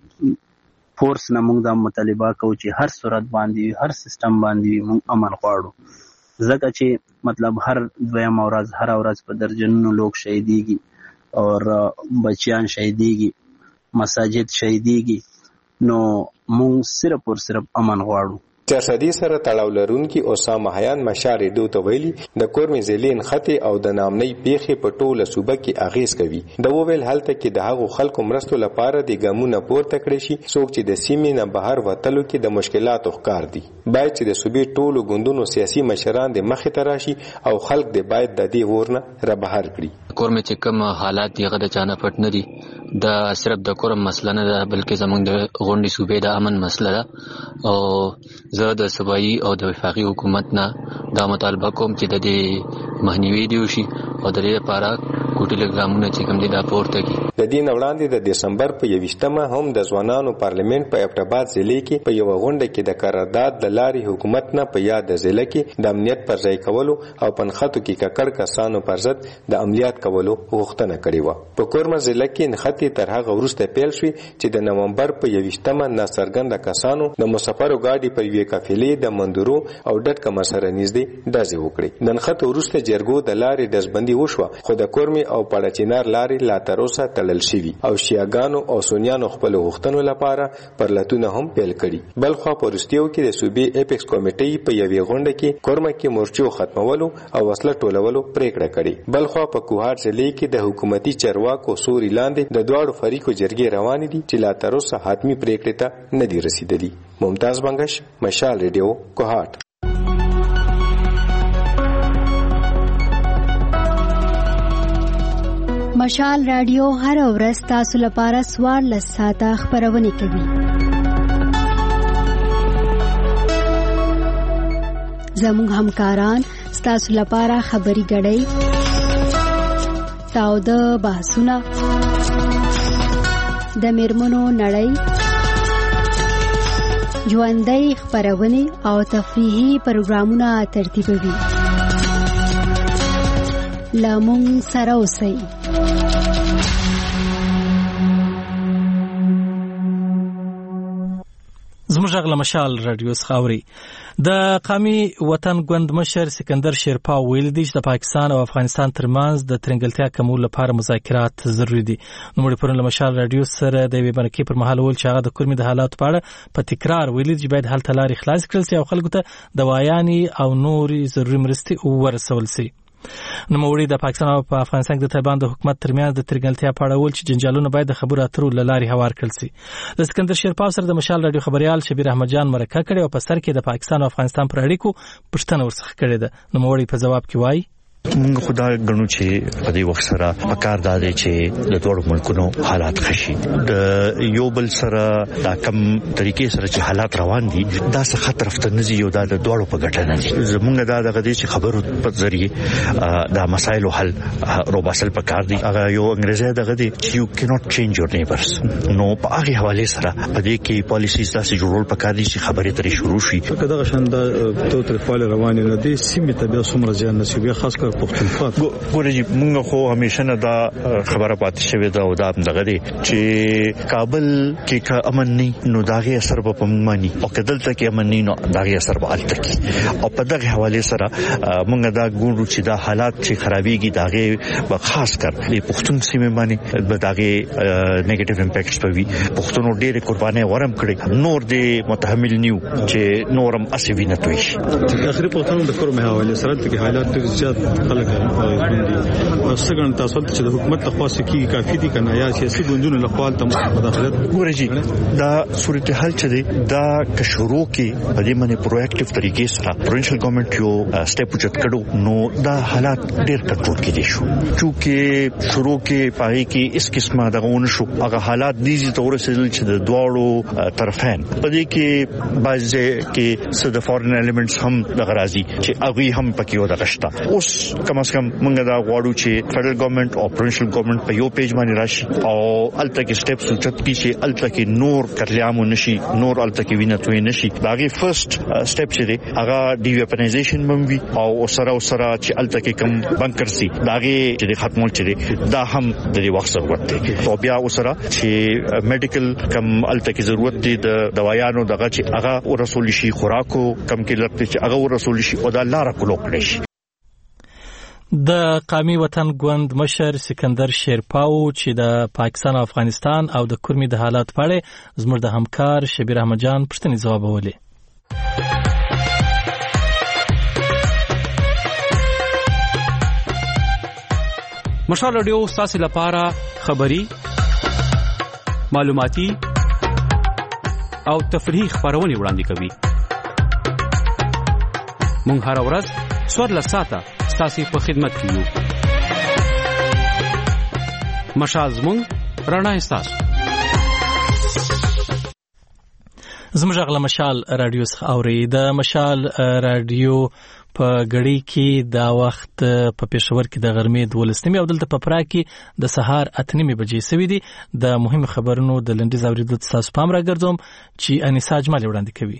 فورس نه مونږ دا مطالبه کوو چې هر صورت باندې هر سیستم باندې مونږ امن غواړو ځکه چې مطلب هر دویم ورځ هر ورځ په درجنونو لوک شهیدیږي اور بچیان شهیدیږي مساجد شهیدیږي نو مونږ صرف اور صرف امن غواړو. سیاسي سره تړاو لرونکي اسامه حیان مشاري دوه تویلي د کورمي زلین خطي او د نامنۍ پیخي په ټوله صوبه کې اغیز کوي. د وویل حالت کې د هغو خلکو مرستو لپاره د ګامونو پورته کړی شي څوک چې د سیمې نه بهر وتلو کې د مشکلاتو ښکار دي. باید چې د صوبې ټولو ګوندونو سیاسي مشران د مخې ته راشي او خلک د باید د دې ورنه را بهر کړي. کورم چې کوم حالات دی هغه د چانه پټ نه دي. دا صرف د کورم مسله نه ده بلکې زموږ د غونډې صوبې د امن مسله ده او زه د صوبایي او د وفاقي حکومت نه دا مطالبه کوم چې د دې مخنیوي دی وشي او د دې لپاره کوټلې ګامونه چې کوم دي دا پورته کی. د دې وړاندې د دسمبر په 21مه هم د ځوانانو پارلیمنت په ابټاباد ضلع کې په یو غونډه کې د قرارداد د لارې حکومت نه په یاد ضلع کې د امنیت پر ځای کولو او پنخاتو کې ککړ کسانو پر ضد د عملیات کولو غوښتنه کړې و. په کورما ضلع کې نختی تر هغه وروسته پیل شوې چې د نومبر په 21مه ناڅرګنده کسانو د مسافرو ګاډي پر یوې قافلې د مندورو او ډټ کما سره نږدې ډزې وکړې. د نخته وروسته جرګو د لارې ډزبندي وشوه خو د کورمي او پړچینار لارې لا تر اوسه تړل شوي او شیعاګانو او سنیانو خپل غوښتنو لپاره پرلتونه هم پیل کړي. بلخو په وروستیو کې د صوبې اپیکس کمیټې په یوې غونډه کې کورما کې مورچو ختمولو او وسله ټولولو پریکړه کړې. بلخو په کوهاټ ضلع کې د حکومتي چارواکو سوري لاندې د دواړو فریقو جرګې روانې دي چې لا تر اوسه حتمي پریکړې ته نه دي رسیدلي. ممتاز بنگش، مشال ریډیو، کوهاټ. مشال رادیو هر ورځ تاسو لپاره 14 ساعته خبرونه کوي. زموږ همکاران تاسو لپاره خبري غړي تاوده بحثونه د میرمنو نړۍ ژوندۍ خبرونه او تفریحي پروګرامونه ترتیبوي. لامون سره اوسئ. زموږ غل مشال رادیو څخاوري د قومي وطن ګوند مشر سکندر شیرپا ویل دی چې د پاکستان او افغانستان ترمنځ د ترنګلتیا کمولو لپاره مذاکرات ضروري دي. نو موږ پرون له مشال رادیو سره د وی برکې پر مهال ول چې هغه د کورمي د حالات په اړه په تکرار ویل چې باید حل تلاري خلاص کړل شي او خلکو ته دوايانې او نوري ضروري مرستې ورسول شي. نو موږ د پاکستان او افغانستان د طالبان د حکومت ترمنځ د ترنګلتیا په اړه ول چې جنجالونه باید د خبرو اترو لاري هوار کړل شي. د سکندر شیرپا سره د مشال رادیو خبريال شبیر احمد جان مرکه کړي او په سر کې د پاکستان او افغانستان پر اړیکو پښتنه ورڅخه کړې ده. نو موږ په جواب کې وایي موږ خدای غنو چې په دې وخت سره پکار دادې چې د دوه ملکونو حالات خشي د یو بل سره دا کم طریقې سره چې حالات روان دي دا څه خطر افته نزي یو دا د دوه په ګټه نه دي. زمونږ دا دغه دي چې خبرو په ذریعہ دا مسایل حل روباسل پکار دي. هغه یو انګریزي دغه دي چې you cannot change your neighbors. نو په هغه حواله سره په دې کې پالیسیز داسې جوړول پکار دي چې خبرې ترې شروع شي. دغه شاند ته ترفال روانه نه دي سیمه ته به څومره ځان نصیب خاص کر ګورې موږ خو همیشه نه دا خبره پاتې شوې ده او دا دغه دی چې کابل کې کا امن نه نو داغه اثر په پمانی او کدلته کې امن نه نو داغه اثر په الته کې او په دغه حواله سره موږ دا ګورو چې دا حالات چې خرابېږي داغه په خاص کر د پښتون سیمه باندې به داغه نیگیټیو امپیکټس پوي. پښتون ډېر قرباني ورم کړی نور دې متحمل نیو چې نورم اسوي نه توي. اخري پښتون د کورمه حواله سره د حالات ډېر زیات خلک څنګه تاسو ته چې د حکومت لخوا سکی کافي دي کنه یا سیاسي ګوندونو لخوا ته مداخلت ګورځي دا صورتحال چې دا که شروع کې په دې باندې پروایکټیو طریقې سره پروینشل ګورنمنت یو سټیپ چت کړو نو دا حالات ډېر کنټرول کېدي شو چې شروع کې پای کې اس قسمه دغه شو هغه حالات دي چې تورسل چې د دواړو طرفین په دې کې بعضې کې څه د فورن ایلیمنټس هم دغه راځي چې هغه هم پکې و دغشتا. اوس کم از کم موږ دا غواړو چې فدرل ګورنمنت او پروینشل ګورنمنت په یو پیج باندې راشي او الته کې سټیپس چت کی چې الته کې نور کتلیام نشي نور الته کې وینه توي نشي. داغه فرست سټیپ چې دی هغه ډی ویپنایزیشن بموي او سره چې الته کې کم بنکر سي داغه چې ختمول چې دا هم د دې وخت ضرورت دی. او بیا وسره چې میډیکل کم الته کې ضرورت دی د دوايانو دغه چې هغه ورسول شي خوراکو کم کې لرته چې هغه ورسول شي او دا لار کولو کړی شي. د قومي وطن ګوند مشر سکندر شیرپاو چې د پاکستان او افغانستان او د کورمي د حالات په اړه زموږ د همکار شبیر احمد جان پښتني ځواب ولې. مشال رادیو تاسو لپاره خبري معلوماتي او تفریحي خبرونه وړاندې کوي. مونږ هر ورځ 14 ساعته تاسو په خدمت کې یو. مشال زموږ رڼا ستاسو. زموږ غلا مشال رادیو څخه اوري. د مشال رادیو په غړي کې دا وخت په پېښور کې د غرمې 12 او دلته په پرا کې د سهار 8 بجې سوي دي. د مهم خبرونو د لنډیز اوریدو تاسو پام راګرځوم چې انیسا اجمل وړاندې کوي.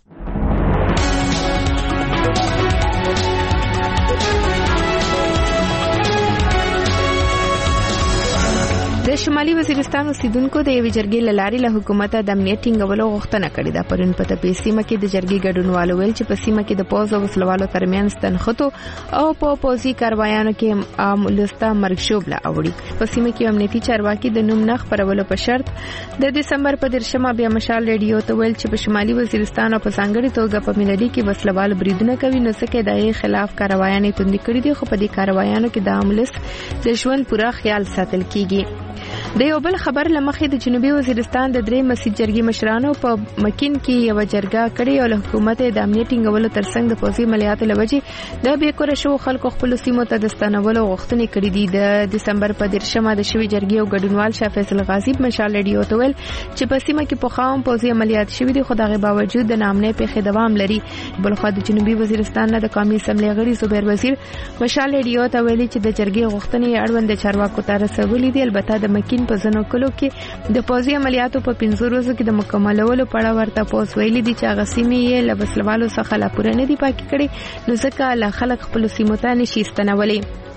د شمالي وزیرستان اوسیدونکو د یوې جرګې له لارې له حکومت د امنیت ټینګولو غوښتنه کړې ده. پرون په تپې سیمه کې د جرګې ګډونوالو ویل چې په سیمه کې د پوځ او وسلوالو ترمنځ تنخته او په پوځي کاروایانو کې عام لسته مرګ شوبله اوړي. په سیمه کې امنیتي چارواکي د نوم نه خبرولو په شرط د دسمبر په 13 بیا مشال ریډیو ته ویل چې په شمالي وزیرستان او په ځانګړي توګه په ملالي کې وسلوال بریدونه کوي، نو څه کې دغه خلاف کاروایانې توندې کړې دي. خو په دې کاروایانو کې د عاملس د ژوند پوره خیال ساتل کیږي. د یو بل خبر لمخې د جنوبي وزیرستان د درې مسجد جرګې مشرانو په مکین کې یو جرګه کړې او له حکومت د امنیت ټینګولو ترڅنګ د پوځي عملیاتو لوجې د بیکوره شو خلکو خپل سیمو ته د ستنولو غوښتنې کړې دي. د دسمبر په 13 د شوی جرګې او ګډونوال شاه فیصل غازی مشال ریډیو ته ویل چې په سیمه کې په خام پوځي عملیات شوي دي، خو دغه باوجود د نامنې په خدمت لري. بلخو د جنوبي وزیرستان نه د قومي اسمبلی غړي زبیر وزیر مشال ریډیو ته ویلي چې د جرګې غوښتنې اړوند چارواکو ته رسولې دي. البته د مکین په ځنو کلو کې د پوځي عملیاتو په 15 ورځو کې د مکملولو په اړه ورته پوز ویلي دي چې هغه سیمې یې له وسلوالو څخه لا پوره نه دي پاکې کړې، نو ځکه له خلک خپل سیمو ته نشي ستنولې.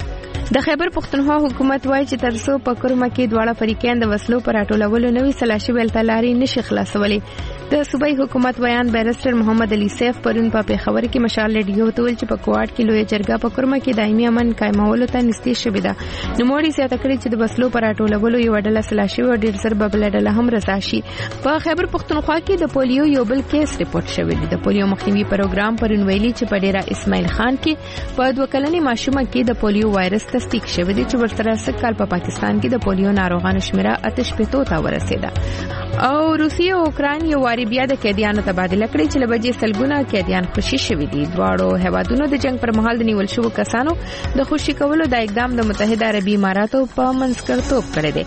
د خیبر پښتونخوا حکومت وایي چې ترڅو په کرمه کې دواړه فریقین د وسلو پر راټولولو نوې سلاشي ولتلاري نشي خلاصولې. د صوبایي حکومت بیان بیرسټر محمد علي سیف پرون په پیښور کې مشال ریډیو ته ویل چې په کوټ کې لوی جرګه په کرمه کې دایمي امن قائمولو ته نږدې شوې ده. نو موري زیاته کړې چې د وسلو پر راټولولو یو ډله سلاشي او ډیر سر ببل ډله هم رضا شي. په خیبر پښتونخوا کې د پولیو یو بل کیس ریپورت شوی دی. د پولیو مخنیوي پروګرام پرون ویلي چې په ډیره اسماعیل خان کې په 2 کلنې ماشومه کې د پولیو وایرس تصدیق شوی دی چې ورسره سکهال په پاکستان کې د پولیو ناروغانو شمیره 8 ته ورسېده. او روسیه او اوکراین یو واری بیا د قیدیانو تبادله کړې چې لبجې سلګونه قیدیان خوشي شوي دي. دواړو هیوادونو د جنگ پر مهال د نیول شوو کسانو د خوشي کولو د اقدام د متحده عربي اماراتو په منځګړیتوب کړی دی.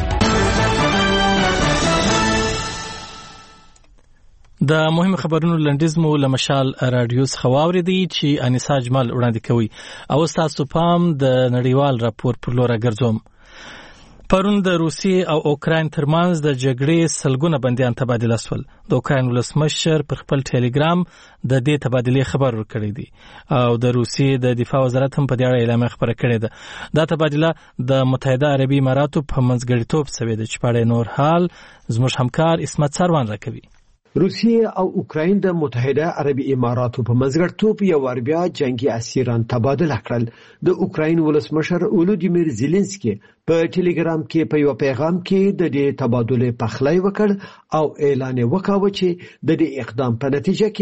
د مهم خبرونو لنډیز مو له مشال رادیو څخه واوریدي چې انیسا اجمل وړاندې کوي. او تاسو پام د نړیوال راپور پر لور راګرځوم. پرون د روسیې او اوکراین ترمنځ د جګړې سلګونه بندیان تبادله شول. د اوکراین ولسمشر پر خپل ټلګرام د دې تبادلې خبر ورکړی دی او د روسیې د دفاع وزارت هم په دې اړه اعلامیه خبره کړې ده. دا تبادله د متحده عربي اماراتو په منځګړیتوب شوې ده چې په اړه نور حال زموږ همکار اسمت سروان راکوي. روسیه او اوکراین د متحده عربي اماراتو په منځګړیتوب یو ور بیا جنگي اسیران تبادله کړل. د اوکراین ولسمشر ولودیمیر زيلنسکي په ټلګرام کې په یو پیغام کې د دې تبادله پخلی وکړ او اعلان وکاوه چې د دې اقدام په نتیجه کې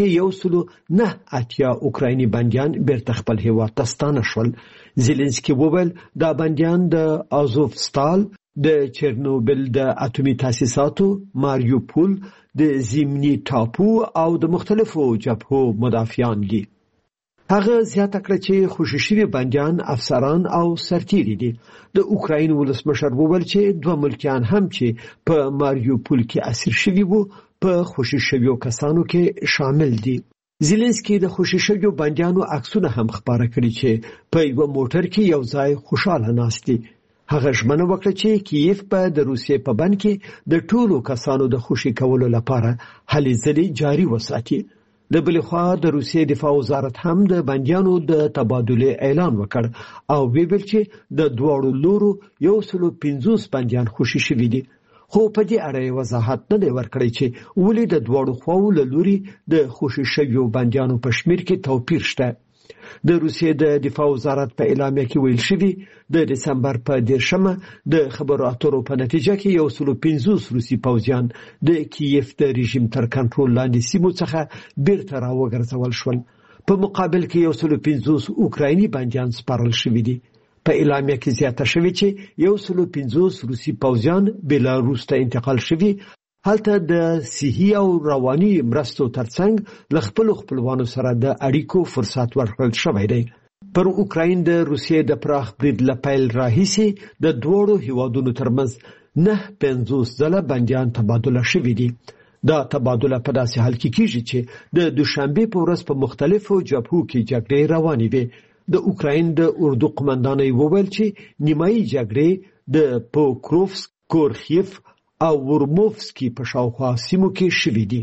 109 اوکرایني بندیان بیرته خپل هیواد ته ستانه شول. زيلنسکي وویل دا بندیان د ازوفستال، د چرنوبل د اټومي تاسیساتو، ماریوپول، د زیمني ټاپو او د مختلفو جبهو مدافعان دي. هغه زیاته کړه چې خوشي شوي بندیان افسران او سرتیري دي. د اوکراین ولسمشر وویل چې 2 ملکیان هم چې په ماریوپول کې اسیر شوي وو په خوشي شویو کسانو کې شامل دي. زيلنسکي د خوشي شویو بندیانو عکسونه هم خبره کړي چې په یو موټر کې یو ځای خوشاله ناست دي. هغه ژمنه وکړه چې کیف په د روسیې په بند کې د ټولو کسانو د خوشي کولو لپاره هلې ځلې جاري وساتي. د بل خوا د روسیې دفاع وزارت هم د بندیانو د تبادله اعلان وکړ او ویل چې د دوړو لورو 150 بندیان خوشي شوي دي. خو په دې اړه وضاحت نه دی ورکړی چې ولې د دوړو خواو له لوري د خوشي شویو بندیانو په شمیر کې توپیر شته. د روسیې د دفاع وزارت په اعلامیه کې ویل شوی د دسمبر په 10 د خبرو اترو په نتیجه کې 150 روسي پوځیان د کیف د رژیم تر کنټرول لاندې سیمو څخه بیرته راوګرځول شول. په مقابل کې 150 اوکرایني بندیان سپارل شوي دي. په اعلامیه کې زیاته شوی چې 150 روسي پوځیان بلاروس ته انتقال شوي. هلته د صحي او رواني مرستو ترڅنګ له خپلوانو سره د اړیکو فرصت ورکړل شوی دی. پر اوکراین د روسیې د پراخ برید لپیل راهیسې د دوړو هیوادونو ترمنځ 9-50 ځله بندیان تبادله شوي دي. دا تبادله په داسې حال کې کیږي چې د دوشنبه په ورځ په مختلفو جبهو کې جګړې روانې وي. د اوکراین د اردو قومندان وویل چې نیمایي جګړې د پوکروفسک، کورخیف او ورموفسکي په شاوخوا سیمو کې شوي دي.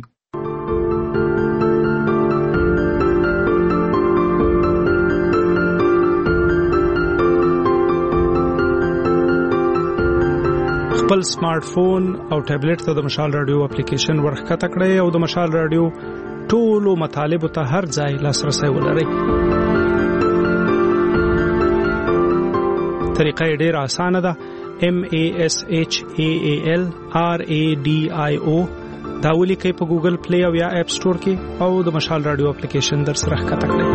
خپل سمارټ فون او ټابلیټ ته د مشال رادیو اپلیکیشن ورخکته کړئ او د مشال رادیو ټولو مطالبو ته هر ځای لاسرسي ولرئ. طریقه ډېره اسانه ده. MASHALRADIO دا ولیکئ په ګوګل پلی او یا اپ سٹور کې او د مشال رادیو اپلیکیشن در سره ښکته کړئ.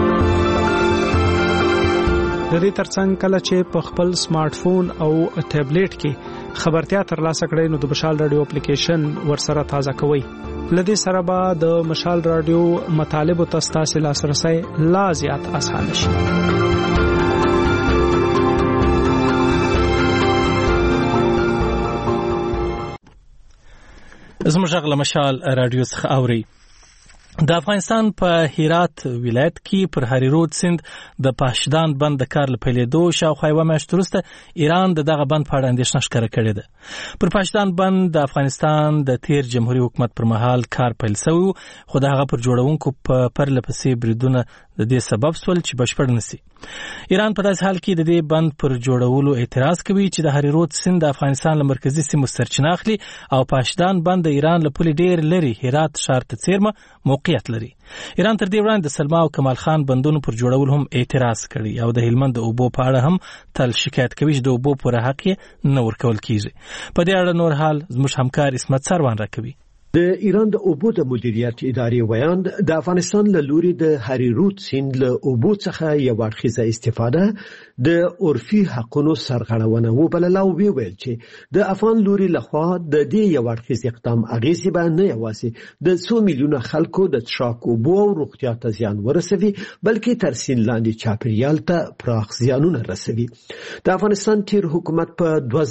د دې ترڅنګ کله چې په خپل سمارټ فون او ټابلیټ کې خبرتیا ترلاسه کړئ نو د مشال رادیو اپلیکیشن ورسره تازه کوئ. لدې سره به د مشال رادیو مطالبو ته ستاسو لاسرسي لا زیات اسانه شي. زموږ غږ له مشال رادیو څخه اوري. د افغانستان په هرات ولایت کې پر هری رود سیند د پاشدان بند د کار لپیلېدو شاوخوا یوه میاشت وروسته ایران دغه بند په اړه اندېښنه ښکاره کړې ده. پر پاشدان بند د افغانستان د تیر جمهوریت حکومت پر مهال کار پیل شوی خو د هغه پر جوړونکو په پرله پسې بریدونه د دې سبب شول چې بشپړ نشي. ایران په داسې حال کې د دې بند پر جوړولو اعتراض کوي چې د هری رود سیند د افغانستان له مرکزي سیمو سرچینه اخلي او پاشدان بند د ایران له پولې ډېر لري هرات ښار ته څیرمه موقعیت لري. ایران تر دې وړاندې د سلما او کمال خان بندونو پر جوړولو هم اعتراض کړی او د هلمند د اوبو په اړه هم تل شکایت کوي چې د اوبو پوره حق یې نه ورکول کیږي. په دې اړه نور حال زموږ همکار اسمت سروان راکوي. د ایران د اوبو د مدیریت ادارې ویاند د افغانستان له لوري د هری رود سیند له اوبو څخه یو اړخیزه استفاده د عرفي حقونو سرغړونه وبلله او ویل چې د افغان لوري لخوا د دې یو اړخیز اقدام اغیزې به نه یوازې د 100 میلیونه خلکو د څښاک اوبو او روغتیا ته زیان ورسوي بلکې تر سیند لاندې چاپیریال ته پراخ زیانونه رسوي. د افغانستان تیر حکومت په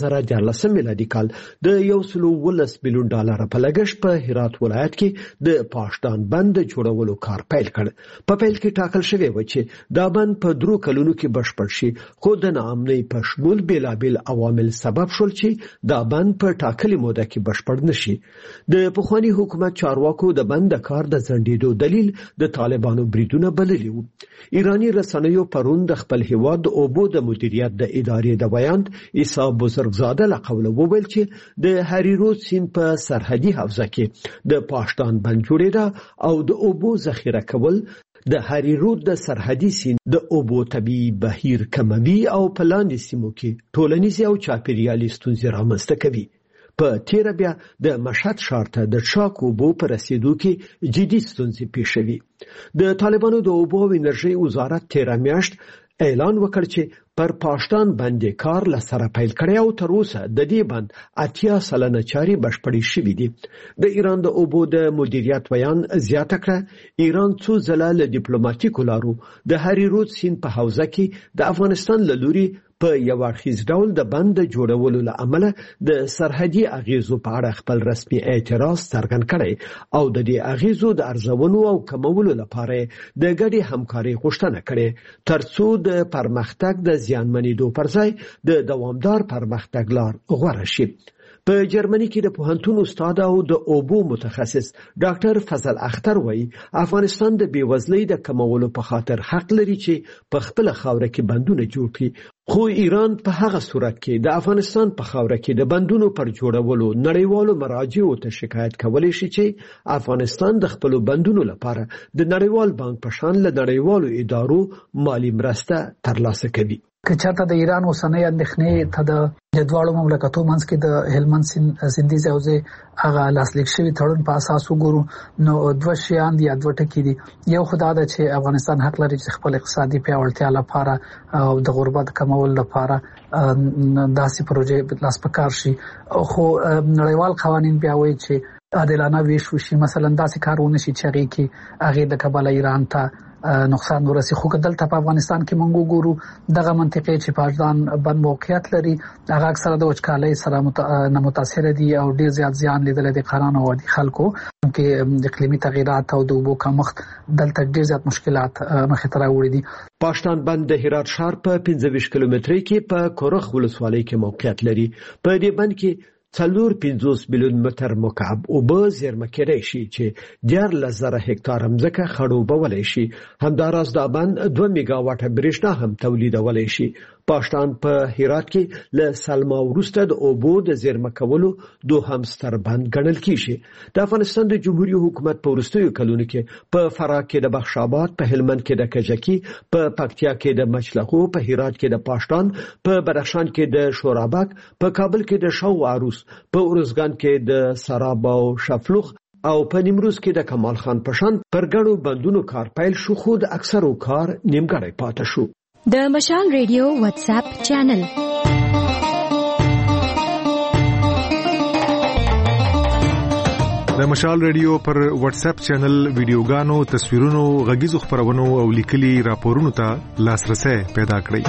2014 میلادي کال د 1.12 بلیون ډالر په لګښت په هرات ولایت کې د پاشدان بند جوړولو کار پیل کړ. په پیل کې ټاکل شوی و چې دا بند په 3 کلونو کې بشپړ شي خو د ناامنۍ په شمول بیلابیل عوامل سبب شول چې دا بند په ټاکلې موده کې بشپړ نشي. د پخوانی حکومت چارواکو د بند کار د ځنډېدو دلیل د طالبانو بریدونه بللی وو. ایرانی رسنیو پرون د خپل هیواد اوبو د مدیریت د ادارې د ویاند عیسی بزرگزاده له قوله وویل چې د هری رود سیند په سرحدي حوزه کې د پاشدان بند جوړېده او د اوبو ذخیره کول د هری رود د سرحدي سیند د اوبو طبيعي بهیر کموي او په لاندې سیمو کې ټولنیزي او چاپیریالي ستونزې رامنځته کوي. په تیر بیا د مشهد ښار ته د څښاک اوبو په رسیدو کې جدي ستونزې پیښوي. د طالبانو د اوبو او انرژي وزارت تیر میاشت اعلان وکړ چې پر پاشدان باندې کار لسره پیل کړی او تر اوسه د دې بند 80% چاري بشپړې شوې دي. د ایران د اوبو د مدیریت ویان زیاته کړه ایران څو ځله له ډیپلوماټیکو لارو د هری رود سیند په حوزه کې د افغانستان له لوري په یو اړخیز ډول د بند جوړولو له امله د سرحدي اغیزو په اړه خپل رسمي اعتراض څرګند کړي او د دې اغیزو د ارزونو او کمولو لپاره د ګډې همکاري غوښتنه کړي ترڅو د پرمختګ د زیانمنېدو پر ځای د دوامدار پرمختګ لار غوره شي. په جرمني کې د پوهنتون استاد او د اوبو متخصص ډاکټر فضل اختر وایي افغانستان د بیوزلۍ د کمولو په خاطر حق لري چې په خپل خاوره کې بندونه جوړ کړي خو ایران په هغه صورت کې د افغانستان په خاوره کې د بندونو پر جوړولو نړیوالو مراجعو ته شکایت کولی شي چې افغانستان د خپل بندونو لپاره د نړیوال بانک په شان له نړیوالو ادارو مالی مرسته ترلاسه کوي. که چاته د ایران اوسنۍ اندېښنې ته د دواړو مملکتونو منځ کې د هلمند سیندي حوزې هغه لاسلیک شوی تړون په اساس وګورو نو دوه شیان دي دوه ټکي دي. یو خدای دا چې افغانستان حق لري چې خپل اقتصادي پیاوړتیا لپاره او د غربت کمولو لپاره داسې پروژې لاس پکار شي خو نړیوال قوانین بیا وایي چې عادلانه ویش وشي مثلا داسې کارونه شي چې هغه د کابل ایران ته نقصان ورسي. خو دلته په افغانستان کې موږ ګورو دغه منطقې چې په اجدان باندې موقعیت لري هغه اکثره د وچکالۍ سره متاثر دي او ډیر زیات زیان لیدل دي قرانو او خلکو کې اقلیمي تغیرات او د اوبو کمښت دلته ډیر زیات مشکلات مخې ته راوړي دي. پاشتان بند د هرات ښار په 25 کیلومترۍ کې په کورخ ولسوالۍ کې موقعیت لري. په دې بند کې 450 میلیون متر مکعب اوبه زیرمه کېدای شي چې 14,000 هکتار ځمکه خړوبولی شي. همداراز دا بند 2 میگا واټه برېښنا هم تولیدولی شي. پاشتان په هرات کې له سلما وروسته د اوبو د زیرمه کولو دوهم ستر بند ګڼل کیږي. د افغانستان د جمهوریت حکومت په وروستیو کلونو کې په فراه کې د بخش آباد، په هلمند کې د کجکی، په پکتیا کې د مچلغو، په هرات کې د پاشتان، په بدخشان کې د شورابک، په کابل کې د شاو عروس، په ارزګان کې د سراب او شفلوخ او په نیمروز کې د کمال خان پشان پر ګڼو بندونو کار پیل شو، خو د اکثرو کار نیمګړی پاتې شو. د مشال ریډیو واتس اپ چینل د مشال ریډیو پر واتس اپ چینل ویډیوګانو، تصویرونو، غږیزو خبرونو او لیکلي راپورونو ته لاسرسي پیدا کړئ.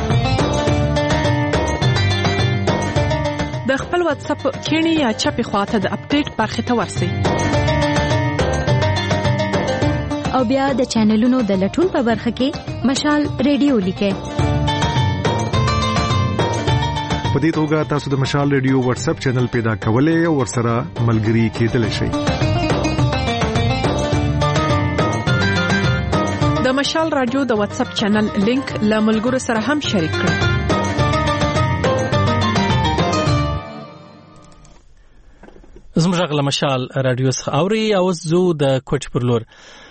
د خپل واتس اپ کینی یا چپی خواته د اپډیټ برخه ته ورسئ او بیا د چینلونو د لټون په برخه کې مشال ریډیو لیکئ. په دې توګه تاسو د مشال ریډیو واتس اپ چینل پیدا کولای او ورسره ملګري کېدلی شئ. د مشال رادیو د واتس اپ چینل لینک له ملګرو سره هم شریک کړئ. زموږ غل مشال رادیو څخه اوري او زو د کوټ پر لور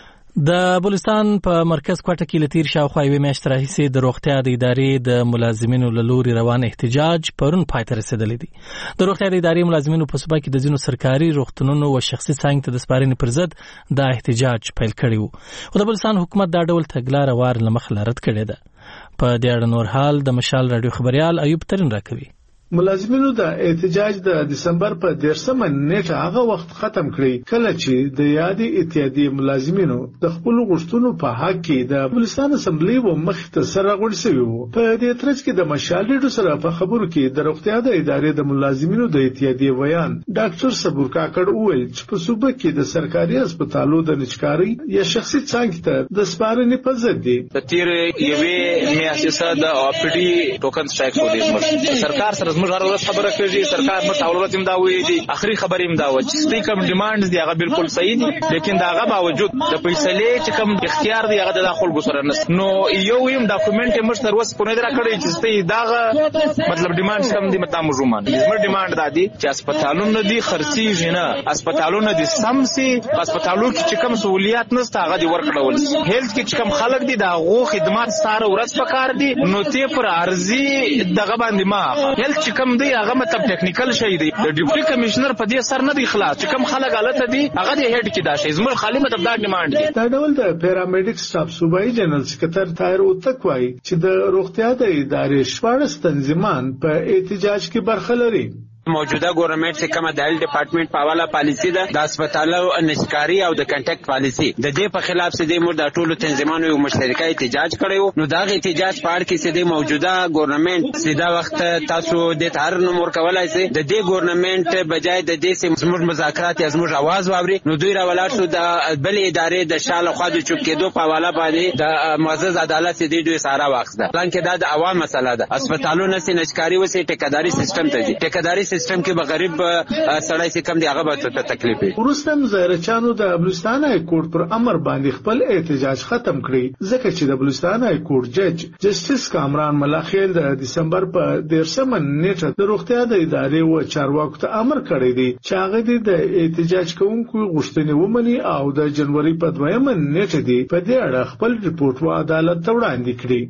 د بلوچستان په مرکز کوټه کې لتیر شاوخوا یوې میاشتې راهیسې د روغتیا د ادارې د ملازمینو له لوري روان احتجاج پرون پای ته رسېدلی دی. د روغتیا د ادارې ملازمینو په صوبه کې د ځینو سرکاري روغتونونو او شخصي څانګې ته د سپارنې پر ضد دا احتجاج پیل کړی و، خو د بلوچستان حکومت دا ډول تګلاره وار له مخه رد کړې ده. په دې اړه نور حال د مشال رادیو خبريال ایوب ترین راکوي. ملازمینو د احتجاج د دسمبر په 13مه نیټه هغه وخت ختم کړی کله چې د یادې اتحادیې ملازمینو د خپل غوښتنو په حق کې د بلوچستان اسمبلی و مخ ته سره غونډ شوی وو. په دې ترڅ کې د مشال ریډیو سره په خبرو کې د روغتیا د ادارې د ملازمینو د اتحادیې ویان ډاکټر صبور کاکړ وویل چې په صوبه کې د سرکاري هسپتالو د نچکاري یا شخصي څانګې ته د سپارنې په ضد دي. د تیر یوې میاشتې د اوپیډي ټوکن سټرایک ودی سرکار سره موږ هر ورځ خبره کوي، سرکار موږ اول ورځ امدا وې دي، اخري خبرې امدا و چې سټي کوم ډیمانډز دی هغه بالکل صحیح دي، لیکن دا هغه باوجود د فیصلې چې کوم اختیار دی هغه د داخل ګسره نه. نو یو ویم ډاکومنټ موږ تر اوسه په نظر کړی چې سټي داغه مطلب ډیمانډ کوم دي متا موجومان زموږ ډیمانډ دادي چې هسپتالونو دي خرڅي جنا، هسپتالونو دي سمسي، هسپتالونو کې چې کوم سہولیات نشته هغه دي ورکړول. هیلث کې چې کوم خلک دي دا غو خدمات ساره ورځ پکار دي، نو ته پر ارزي دغه باندې ما هیلث کم دی هغه مطلب ټیکنیکل شي دی. د ډیپټي کمشنر په دې سر نه دی خلاص چې کم خلک غلطه دي هغه د هډ کې دا شي زموږ خالي مطلب دا ډیماند دی. دا ډول د پیرامیډیک سټاف صوبایي جنرال سکرټر طاهر اوتک وایي چې د روغتیا د ادارې 14 تنظیمان په احتجاج کې برخه لري. موجوده ګورنمنت چې کومه د هیلث ډپارټمنټ په حواله پالیسی ده، د هسپتالو نشکاری او د کنټیکټ پالیسی د دې په خلاف چې د مور د ټولو تنظیمانو یو مشترکه احتجاج کړو. نو دا احتجاج په اړه کې چې د موجوده ګورنمنت سیده وخت تاسو د تار نمبر کولای شئ د دې ګورنمنت بجای د دې سمور مذاکرات یا زموږ आवाज واوري. نو دوی راولار شو د بل ادارې د شاله خو د چوپ کېدو په حواله باندې د معزز عدالت دې دوی ساره واخسته. پلان کې دا د عوام مسله ده، هسپتالو نشکاری وسې ټیکاداري سیستم ته دي، ټیکاداري سیستم کې به غریب سړی چې کم دی هغه به ته تکلیف وي. ورسته مظاهرچیانو د بلوچستان های کورټ پر امر باندې خپل احتجاج ختم کړی ځکه چې د بلوچستان های کورټ جج جسټیس کامران ملاخیل د دسمبر په 13مه نیټه د روغتیا د ادارې او چارواکو ته امر کړی دی چې هغه د احتجاج کوونکو غوښتنې ومني او د جنوري په 2مه نیټه دی په دې اړه خپل ریپورت و عدالت ته وړاندې کړي.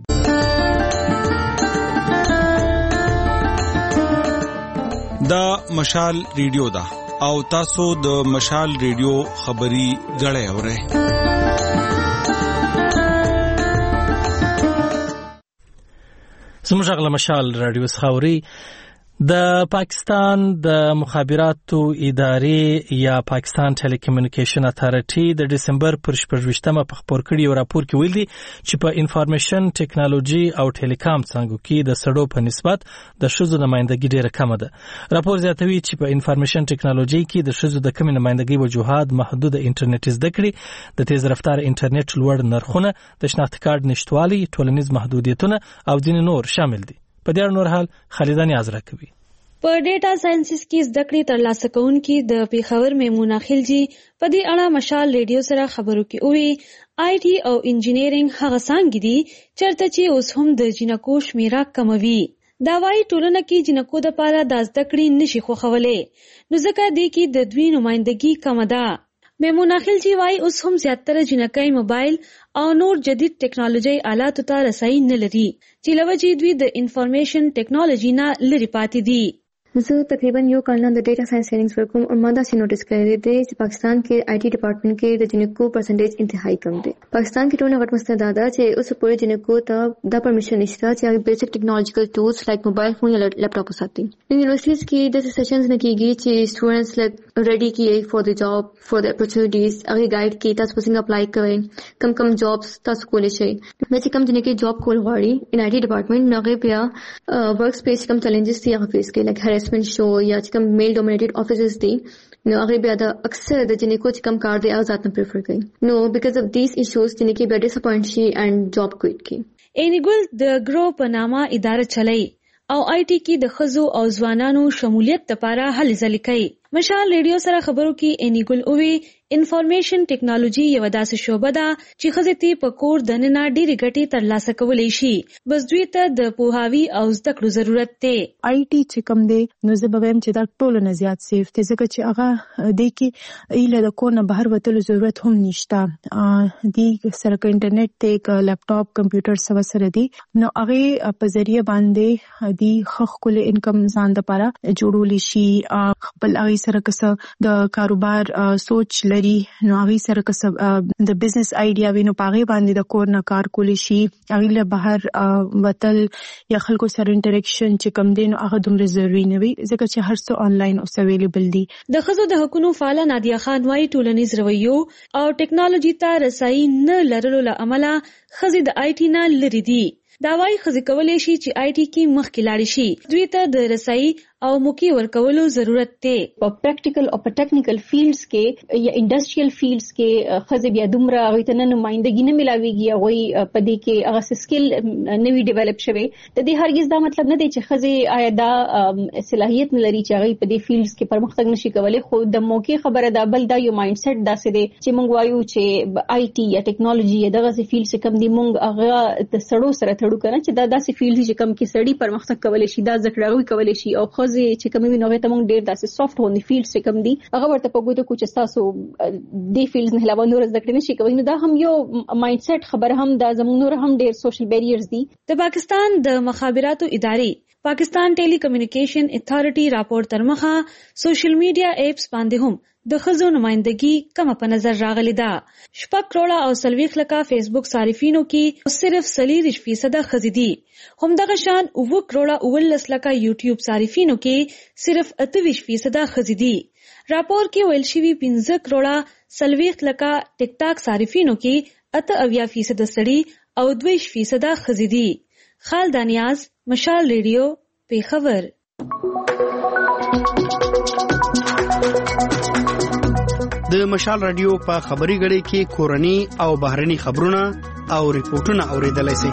دا مشال ریډیو دا او تاسو د مشال ریډیو خبري غړې اورئ. زموږ غل مشال رادیو خاوري د پاکستان د مخابراتو ادارې یا پاکستان ټیلیکمیونیکیشن اتارټي د دسمبر پر 28مه په خبر کړي یو راپور کې ویلي چې په انفارمیشن ټیکنالوژي او ټیلیکام څانګو کې د سړو په نسبت د ښځو نمائندګي ډېره کمه ده. راپور زیاتوي چې په انفارمیشن ټیکنالوژي کې د ښځو د کمې نمائندګي وجوهات محدود انټرنیټ زده کړې، د تیز رفتار انټرنیټ لوړ نرخونه، د شناخت کارت نشټوالي، ټولنیز محدودیتونه او ځینې نور شامل دي. په دې اړه نور حال خالد نیاز راکوي. په ډیټا ساينسز کې زده کړې ترلاسه کوونکي د پیښور میمونه خلجی په دې اړه مشال ریډیو سره خبرو کې وی آی ټي او انجینیرینګ هغه څانګې دي چرته چې اوس هم د جنکو شمیره کموي. دا وايي ټولنه کې جنکو د پاره د زده کړې نشي خوښولې، نو ځکه دې کې د دوی نمائندګي کم ده. میمونه خلجی وايي اوس هم زیاتره جنکای موبایل او نور جدید ټیکنالوژي آلاتو ته رسائی نه لري چې لوجې دوی د انفارمیشن ټیکنالوژي نه لري پاتې دي. زه تقریبا یو کال نه د ډیټا ساينس ټریننګ ورکوم او ما دا څه نوټس کړی دی چې پاکستان کې آی ټي ډپارټمنټ کې د جنکو پرسنټیج انتهایی کم دی. پاکستان کې ټول غټ مسله دا چې اوس پورې جنکو ته د پرمیشن نشته چې هغه بیسیک ټیکنالوژیکل ټولز لایک موبایل فون یا لیپټاپ وساتي. یونیورسيټیز کې د سیشنز نه کیږي چې سټوډنټس لایک ریډي کیږي فور د جاب فور د اپورچونټیز، هغه گایډ کی تاسو څنګه اپلای کوئ، کم جابس تاسو کولای شئ. مې کوم جنکو جاب کول غواړي ان آی ټي ډپارټمنټ نو بیا ورک سپیس کم چیلنجز دي هغه فیس کوي لایک هراسمنٹ شو یا چې کوم میل ډومینیټډ افیسز دي نو هغه بیا د اکثر د جنکو چې کوم کار دی او ځات نه پریفر کوي. نو بیکاز اف دیس ایشوز جنکو بیا ډیساپوینټ شي اینڈ جاب کویټ کوي. اینګل د ګرو په نامه اداره چلای او آی ټي کې د خزو او ځوانانو شمولیت لپاره هلې ځلې کوي. مشال ریډیو سره خبرو کې اینګل اووی انفارمیشن ټیکنالوژي یو داسې شوبه ده چې خزې ته په کور دننه ډېری ګټې ترلاسه کولای شي، بس دوی ته د پوهاوی او زده کړو ضرورت دی. آی ټي چې کوم دی نو زه به وایم چې دا ټول نه زیات سیف دی ځکه چې هغه د کې ایله د کور نه بهر وتلو ضرورت هم نشته. دی سره ک انټرنیټ ته ک لیپټاپ کمپیوټر سره دی نو هغه په ذریعہ باندې دی خخ کول انکم ځان لپاره جوړول شي. خپل هغه سره کسه د کاروبار سوچ لري نو هغه سره کسه د بزنس آیډیا وینو پاغه باندې د کور نه کار کولی شي. هغه له بهر وتل یا خلکو سره انټریکشن چې کم دین هغه دومره ضروری نه وي ځکه چې هر څه آنلاین اوس اویلیبل دي. د خزو د حقوقو فعال نادیه خان وايي ټولنیز رویو او ټیکنالوژي ته رسائی نه لرلو له امله خزې د آی ټي نه لري دي. دا وايي خزې کولای شي چې آی ټي کې مخکې لاړ شي، دوی ته د رسائی او موقع ورکولو ضرورت دی. په پریکټیکل او په ټیکنیکل فیلډز کې یا انډستریال فیلډز کې خزې بیا دومره غوي ته نه نمائندګي نه ملاويږي، غوي په دې کې هغه سکل نوی ډیولپ شوی. د دې هرگز دا مطلب نه دی چې خزې آیا دا صلاحیت نه لري چې هغه په دې فیلډز کې پرمختګ نشي کولای، خو د موقع خبره ده بل دا یو مایند سیټ داسې دی چې موږ وایو چې آی ټي یا ټیکنالوژي دغه فیلډ کم دی موږ هغه د سړو سره تړو کنه چې دا داسې فیلډ چې کم کې سړی پرمختګ کولای شي، دا ذکر غوي کولای شي او چې کومې نوې ته موږ ډېر داسې سافټ هونې فیلډز چې کوم دي هغه ورته په ګوتو کو چې تاسو دې فیلډز نه علاوه نور زده کړې نشي کوئ. نو دا هم یو مایند سیټ خبره هم دا زموږ نور هم ډېر سوشل بیریرز دي. د پاکستان د مخابراتو ادارې پاکستان ټیلی کمیونیکیشن اتھارټي راپور تر مخه سوشل میډیا ایپس باندې هم د خزو نمائندګي کم په نظر راغلی ده. 6 کروڑه او 40 لکه فیسبوک صارفینو کې صرف 40% خزې دي. همدغه شان 9 کروڑه 19 لکه یوټیوب صارفینو کې صرف 28% خزې دي. راپور کې ویل شوی 15 کروڑه 40 لکه ټیک ټاک صارفینو کې 88% سړي او 2% خزې دي. خالد نیاز، مشال ریډیو، پیښور. د مشال رادیو په خبري غړي کې کورني او بهرني خبرونه او ریپورتونه اوریدلای شئ.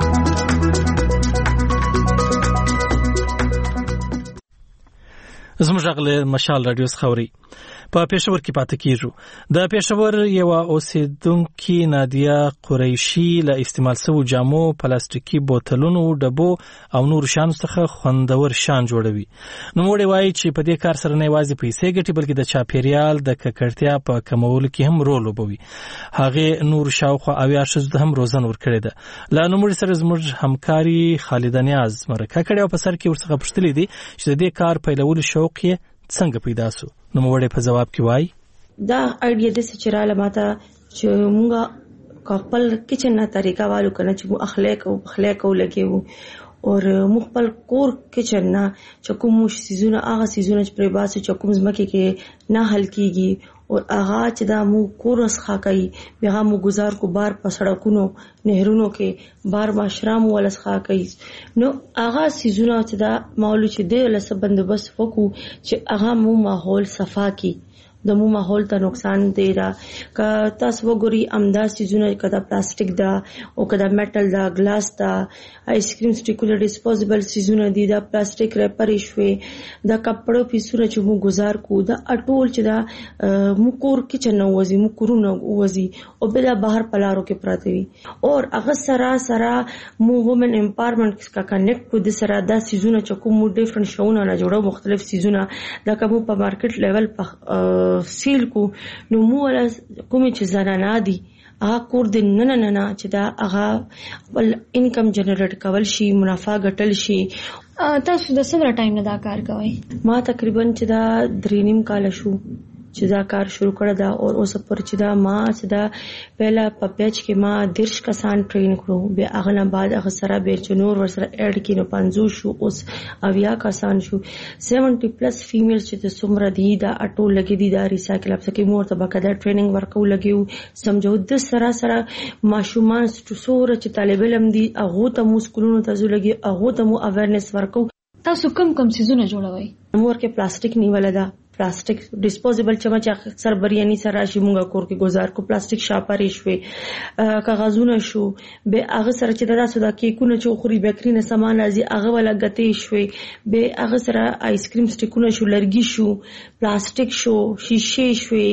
زموږ غل مشال رادیو خوري په پېښور کې پاتې کیږو. د پېښور یو اوسیدونکو نادیه قریشی له استعمال شوو جامو، پلاستیکي بوتلونو، ډبو او نور شان څخه خوندور شان جوړوي. نو موږ وایي چې په دې کار سره نه یوازې پیسې ګټي بلکې د چاپیریال د ککړتیا په کمولو کې هم رول لوبوي. هغه نور شاوخوا اویا ښځو هم روزنه ورکړې ده. له نوموړي سره زموږ همکاري خالد نیاز مرکه کړې او په سر کې ورڅخه پوښتلې دي چې د دې کار پیلولو شوق یې څنګه پیدا شو. نو موږ په جواب کې وایي دا اړیه د سچراله ماته چې موږ خپل کچن نه طریقه والو کنه چې مو اخلاق او لګیو او مخبل کور کچن نه چې کوم سيزونه هغه سيزونه چې پر باسي چې کوم ځمکه کې نه حل کیږي او هغه چې دا مو کورس خاکای بیا مو گزار کو بار په سړکونو نهرونو کې بار ماشرام ولس خاکای نو هغه سيزونه چې دا مولوی چې د لسه بندوبست وکړو چې هغه مو ماحول صفا کی د مو ماحول ته نقصان دی را که تاسو وګوري امدا سيزونه کدا پلاستیک دا او کدا میټل دا ګلاس دا آیس کریم سټیکولر ډیسپوزیبل سيزونه دي دا پلاستیک ریپر شوي دا کپړو پیسونه چې مو گزار کو دا اټول چې دا مو کور کچن وځي مو کورونه وځي او بل بهر پلارو کې پراته وي او هغه سره مو وومن امپاورمنت کا کنیکټ کو د سره دا سيزونه چې کوم ډیفرنٹ شونه نه جوړو مختلف سيزونه دا کوم په مارکیټ لیول په سیل کو نو مو ولا کوم چې زنانه دي هغه کور د نه چې دا هغه ول انکم جنریټ کول شي منافع ګټل شي تاسو د څومره ټایم نه دا کار کوئ ما تقریبا چې دا 3.5 کال شو چې دا کار شروع کړه دا او اوس پر چې دا ما چې دا پہلا په پیچ کې ما درش کسان ټرین کړو به هغه نه بعد هغه سره به چنور ور سره اډ کینو 50 شو اوس اویا کسان شو 70 پلس فیمیل چې د سمره دی دا اټو لګی دی دا ریسایکل اپ سکه مور ته بقاعده ټریننګ ورکو لګیو سمجو د سره ماشومان سټوسور چې طالب علم دي هغه ته مو سکولونو ته زولګي هغه ته مو اویرنس ورکو تاسو کوم سيزونه جوړوي مور کې پلاستیک نیول دا پلاستیک ډیسپوزیبل چمچ اکثر بریانی سره شي مونږه کور کې گزار کو پلاستیک شاپارې شوي کاغذونه شو به هغه سره چې دا سودا کیکونه چې خوري بیکری نه سامان راځي هغه ولا غتې شوي به هغه سره آیس کریم سټیکونه شو لرګي شو پلاستیک شو شیشه شوي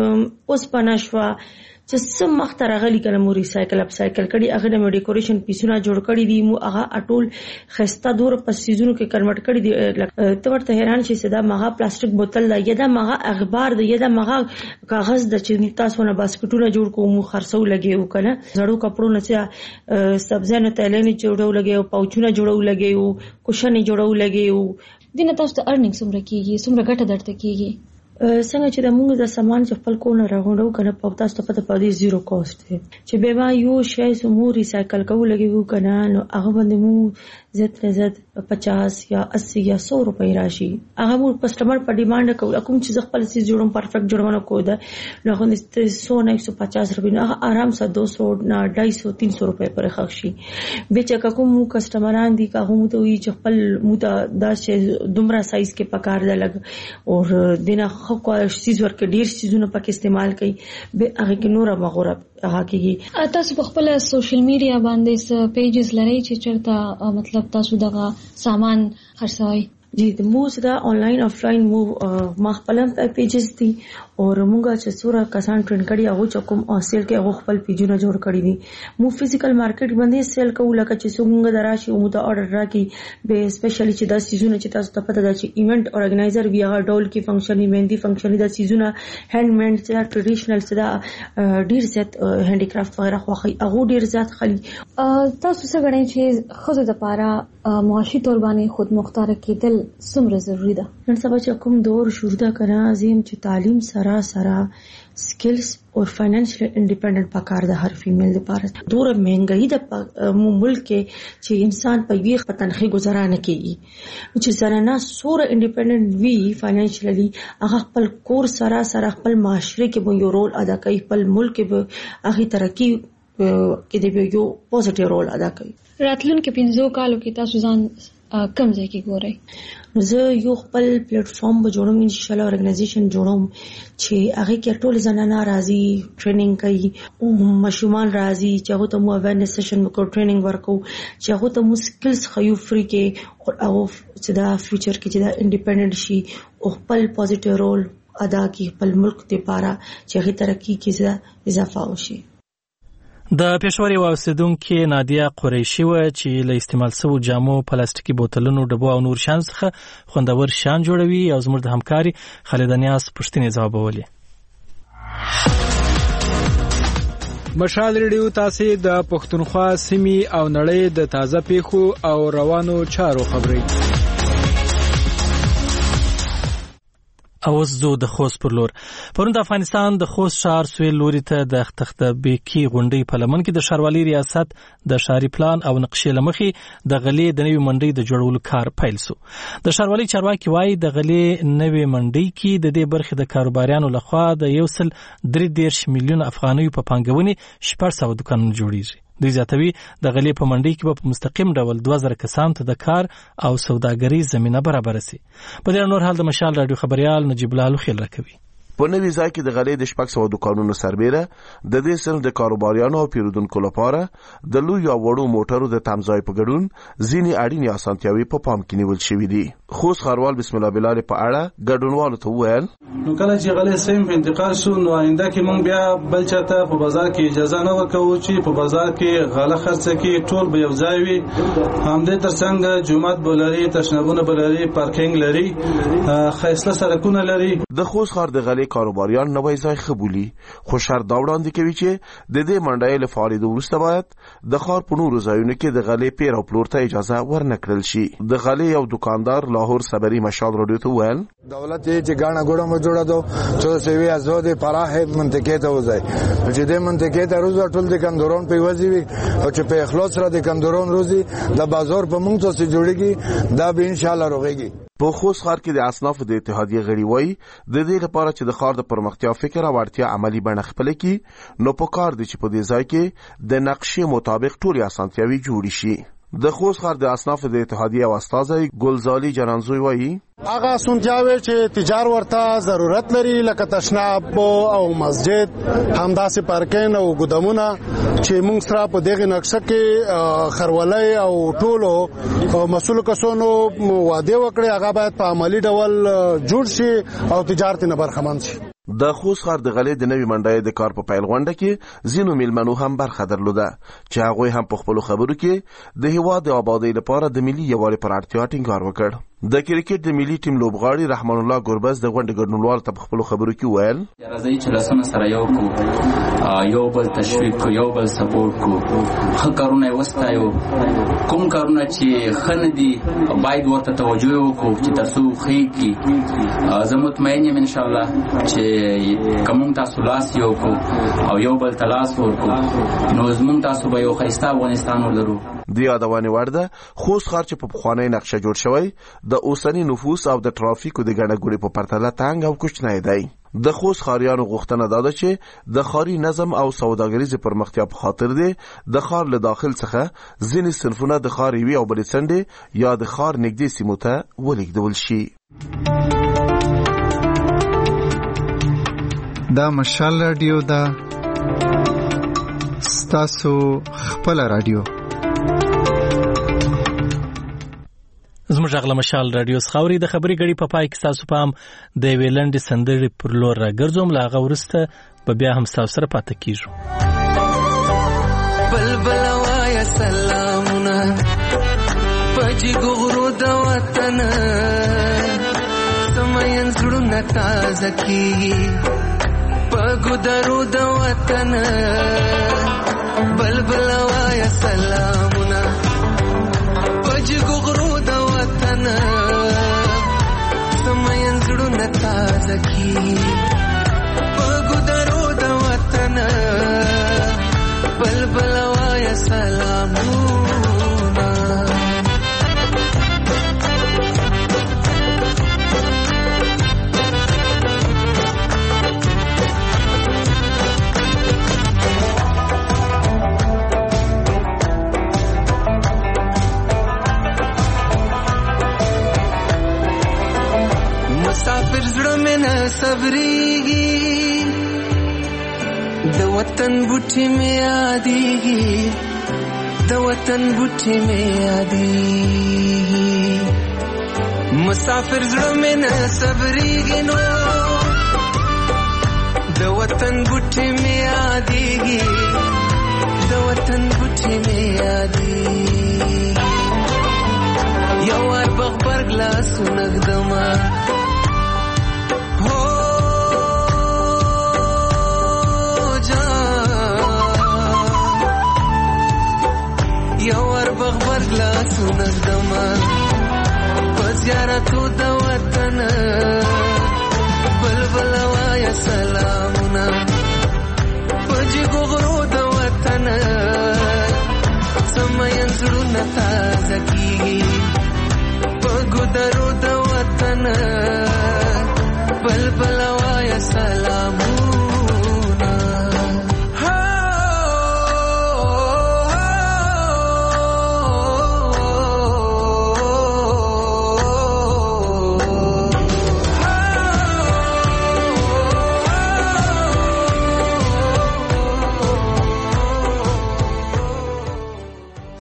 اوس پنا شو چې سم مختار غلي کنه مو ریسایکل اپ سایکل کړي هغه د ډیکوریشن پیسونه جوړ کړي دي مو هغه اټول خسته دور په سيزونو کې کنورټ کړي دي ته ورته حیران شي چې دا مغه پلاستیک بوتل دا یا دا مغه اخبار دا یا دا مغه کاغذ د چې تاسو نه باسکټونه جوړ کوو خرڅو لګیو کنه زړو کپړو نه چې سبزیانه تلنی جوړو لګیو پاوچونه جوړو لګیو کوشنی جوړو لګیو دینه تاسو ته ارننګ څومره کیږي څومره ګټه درته کیږي څنګه چې د موږ د سامان چې خپل کو نه راغونډو کنه په تاسو ته پته پدې زیرو کاست دی چې به ما یو شی سمو ریسایکل کوو لګیو کنه نو هغه باندې مو زت نه زت 50 یا 80 یا 100 روپۍ راشي هغه مو کسٹمر په ډیماند کوي کوم چې خپل سیس جوړم پرفیکټ جوړونه کو ده نو هغه 150 روپۍ نه آرام سره 200 نه 250 300 روپۍ پر خښي به چې کوم کسٹمران دي که هم ته وي چې خپل مو ته دا چې دومره سایز کې پکار ده لګ او دینه خو سیز ورکه ډیر سیزونه پکې استعمال کوي به هغه کې نور مغوره هغه کېږي تاسو په خپل سوشل میډیا باندې پیجز لري چې چرته مطلب تاسو دغه سامان خرڅوي جی د مو سره آنلاین آفلاین مو ما خپل پیجز دي او موږ چې سوره کسان ټرین کړي هغه چې کوم سیل کې هغه خپل پیجونه جوړ کړی دي مو فزیکل مارکیټ باندې سیل کوو لکه چې څنګه دراشي او مو ته اورډر راکې به سپیشلی چې دا سيزونه چې تاسو ته پته ده چې ایونت اورګنایزر وی هغه ډول کې فنکشن مهندي فنکشن دا سيزونه هاند میډ چې ټریډیشنل چې دا ډیر زیات هاندي کرافټ وغیرہ خوخي هغه ډیر زیات خالي تاسو څه غواړئ چې خود د لپاره معاشي تور باندې خود مختار کېدل څومره ضروری ده نن سبا چې کوم دور شروع ده کنه عظیم چې تعلیم سره سکلز او فاینانشل انډیپندنٹ پکار ده هر فیمیل لپاره دوره مهنګي د ملک کې چې انسان په ویخ په تنخي گزارانه کوي چې زنانه سوره انډیپندنٹ وی فاینانشلی هغه خپل کور سره خپل معاشره کې به یو رول ادا کوي خپل ملک کې به هغه ترقی کې دی یو پوزټیو رول ادا کوي راتلونکو 15 کالو کې تاسو ځان کم ځای کې ګورئ زه یو خپل پلیټ فارم به جوړوم ان شاء الله اورګنایزیشن جوړوم چې هغه کې ټول زنانه راځي ټریننګ کوي او مشومان راځي چې هغه ته مو اویرنس سیشن وکړو ټریننګ ورکو چې هغه ته مو سکلز خيو فری کې او هغه چې دا فیوچر کې چې دا انډیپندنٹ شي او خپل پوزټیو رول ادا کوي خپل ملک لپاره چې هغه ترقی کې اضافه وشي د پېښور یو اوسیدونکو نادیه قریشي و چې له استعمال شوو جامو پلاستیکي بوتلونو ډبو او نور شان څخه خوندور شان جوړوي او زموږ د همکاري خالد نیاز پښتنې ځوابولې مشال ریډیو تاسو د پښتونخوا سیمې او نړۍ د تازه پیښو او روانو چارو خبري اوس زو د خوست پر لور پرون د افغانستان د خوست شهر سویل لوري ته د تخته بیکی غونډې په لمن کې د ښاروالۍ ریاست د ښاري پلان او نقشې لمخې د غلې د نوې منډۍ د جوړولو کار پیل سو. د ښاروالۍ چارواکي وایي د غلې نوې منډۍ کې د دې برخې د کاروباریانو لخوا د 1.3 میلیون افغانیو په پانګونې 600 دکانونه جوړیږي. دوی زیاتوي د غلې په منډۍ کې په مستقیم ډول 2000 کسانو ته د کار او سوداګرۍ زمينه برابر سي. په دې نور حال د مشال رادیو خبريال نجیب الله خیل راکوي. په نوي ځای کې د غلې د 600 دکانونو سربېره د دې سن د کاروباریانو او پیرودونکو لپاره د لوی او وړو موټرو د تمځای په ګډون ځینې اړینې اسانتیاوي په پام کې نیول شوې دي. خوست ښاروال بسم الله بلال په اړه ګډونوالو ته وویل نو کله چې غلې سیم په انتقال شو نو آینده کې مونږ بیا بل چاته په بازار کې اجازه نه ورکوو چې په بازار کې غله خرڅه کې ټول به یو ځای وي. همدې ترڅنګ جومات بولري تشنابونه بولري پارکینګ لري خاصه سړکونه لري. د خوست ښار د غلې کاروباریان نوې ځای خبولي خو شر دا وړاندې کوي چې د دې منډۍ له فعالیت وروسته باید د ښار په نورو ځایونو کې د غلې پیر او پلور ته اجازه ورنکړل شي. د غلې یو دکاندار لاهور صبري مشال رادیو ته ویل دولت یې چې ګاڼه ګوړه مو جوړه دو چې سوي ازود پراه منطقه ته وځي چې د منطقه ته روز ټول د کندورون په وځي او چې په اخلاص را د کندورون روزي د بازار په مونږ ته جوړيږي دا به ان شاء الله روغيږي. په خوست ښار کې د اصناف د اتحادیه غړي وایي د دې لپاره چې د ښار د پرمختیا فکر او اړتیا عملی بڼه خپل کړي نو په کار دي چې په دې ځای کې د نقشې مطابق ټول اسانتیاوي جوړ شي. د خوست ښار د اصناف د اتحادیه استاذ ګلزالي جنانزوی وایي هغه سنجاوي چې تجار ورته ضرورت لري لکه تشناب او مسجد همداسې پارکینګ او ګودامونه چې موږ سره په دغه نقشه کې خرولای او ټولو مسؤل کسانو وعده وکړي هغه باید په عملی ډول جوړ شي او تجارت نه برخمن شي. د خوست ښار د غلې د نوې منډۍ د کار په پیل غونډه کې ځینو میلمنو هم برخه درلوده چې هغوی هم په خپلو خبرو کې د هیواد د آبادۍ لپاره د ملي یووالي پر اړتیا ټینګار وکړ. د کرکټ د ملي ټیم لوبغاړي رحمان الله ګوربز د غونډې ګډونوالو ته په خپلو خبرو کې ویل راځي چې لاسونه سره یو کو یو بل تشویق کو یو بل سپورټ کو ښه کارونه وستایو کوم کارونه چې ښه نه دي باید ورته توجه وکړو چې تاسو ښه کړئ. زه مطمئن یم انشاءالله چې کوم تاسو لاس یو کو او یو بل تلاس ورکو نو زموږ تاسو به یو ښایسته افغانستان ولرو. د یادونې وړ ده خوست ښار چې په پخوانۍ نقشه جوړ شوی د اوسنی نفوس او د ترافیکو د ګڼه ګوڼې په پرتله تنګ او کوچنی دی. د خوست ښاریانو غوښتنه دا ده چې د ښاري نظم او سوداګریزې پرمختیا په خاطر دی د ښار له داخل څخه ځینې صنفونه د ښار یوې او بلې څنډې یا د ښار نږدې سیمو ته ولېږدول شي. دا مشال رادیو دا ستاسو خپل رادیو زموږ غلا مشال رادیو خاوري د خبري غړي په پای کې تاسو پام د ویلند سندري پر لور راګرځوم لاغه ورسته په بیا هم تاسو سره پاتې کیږو. بلبل وایا سلامونه پجي ګورو د وطن سمين زړونه تازه کیږي پګو درو د وطن بلبل وایا سلامونه پجي ګورو د وطن سمين زړونه تازه کیږي پګو درو د وطن بلبل وایا سلامونه مسافر زړه مې نه صبرېږي د وطن بوټي مې یادېږي د وطن بوټي مې یادېږي مسافر زړه مې نه صبرېږي نو د وطن بوټي مې یادېږي د وطن بوټي مې یادېږي یو وار بغبرګ لاسونه ږدمه یور بغبر گلاسونه دما پزیارتو د وطن بلبل وایا سلامونه پجګو غرو د وطن سمین زړونه تازه کیږي پګو درو د وطن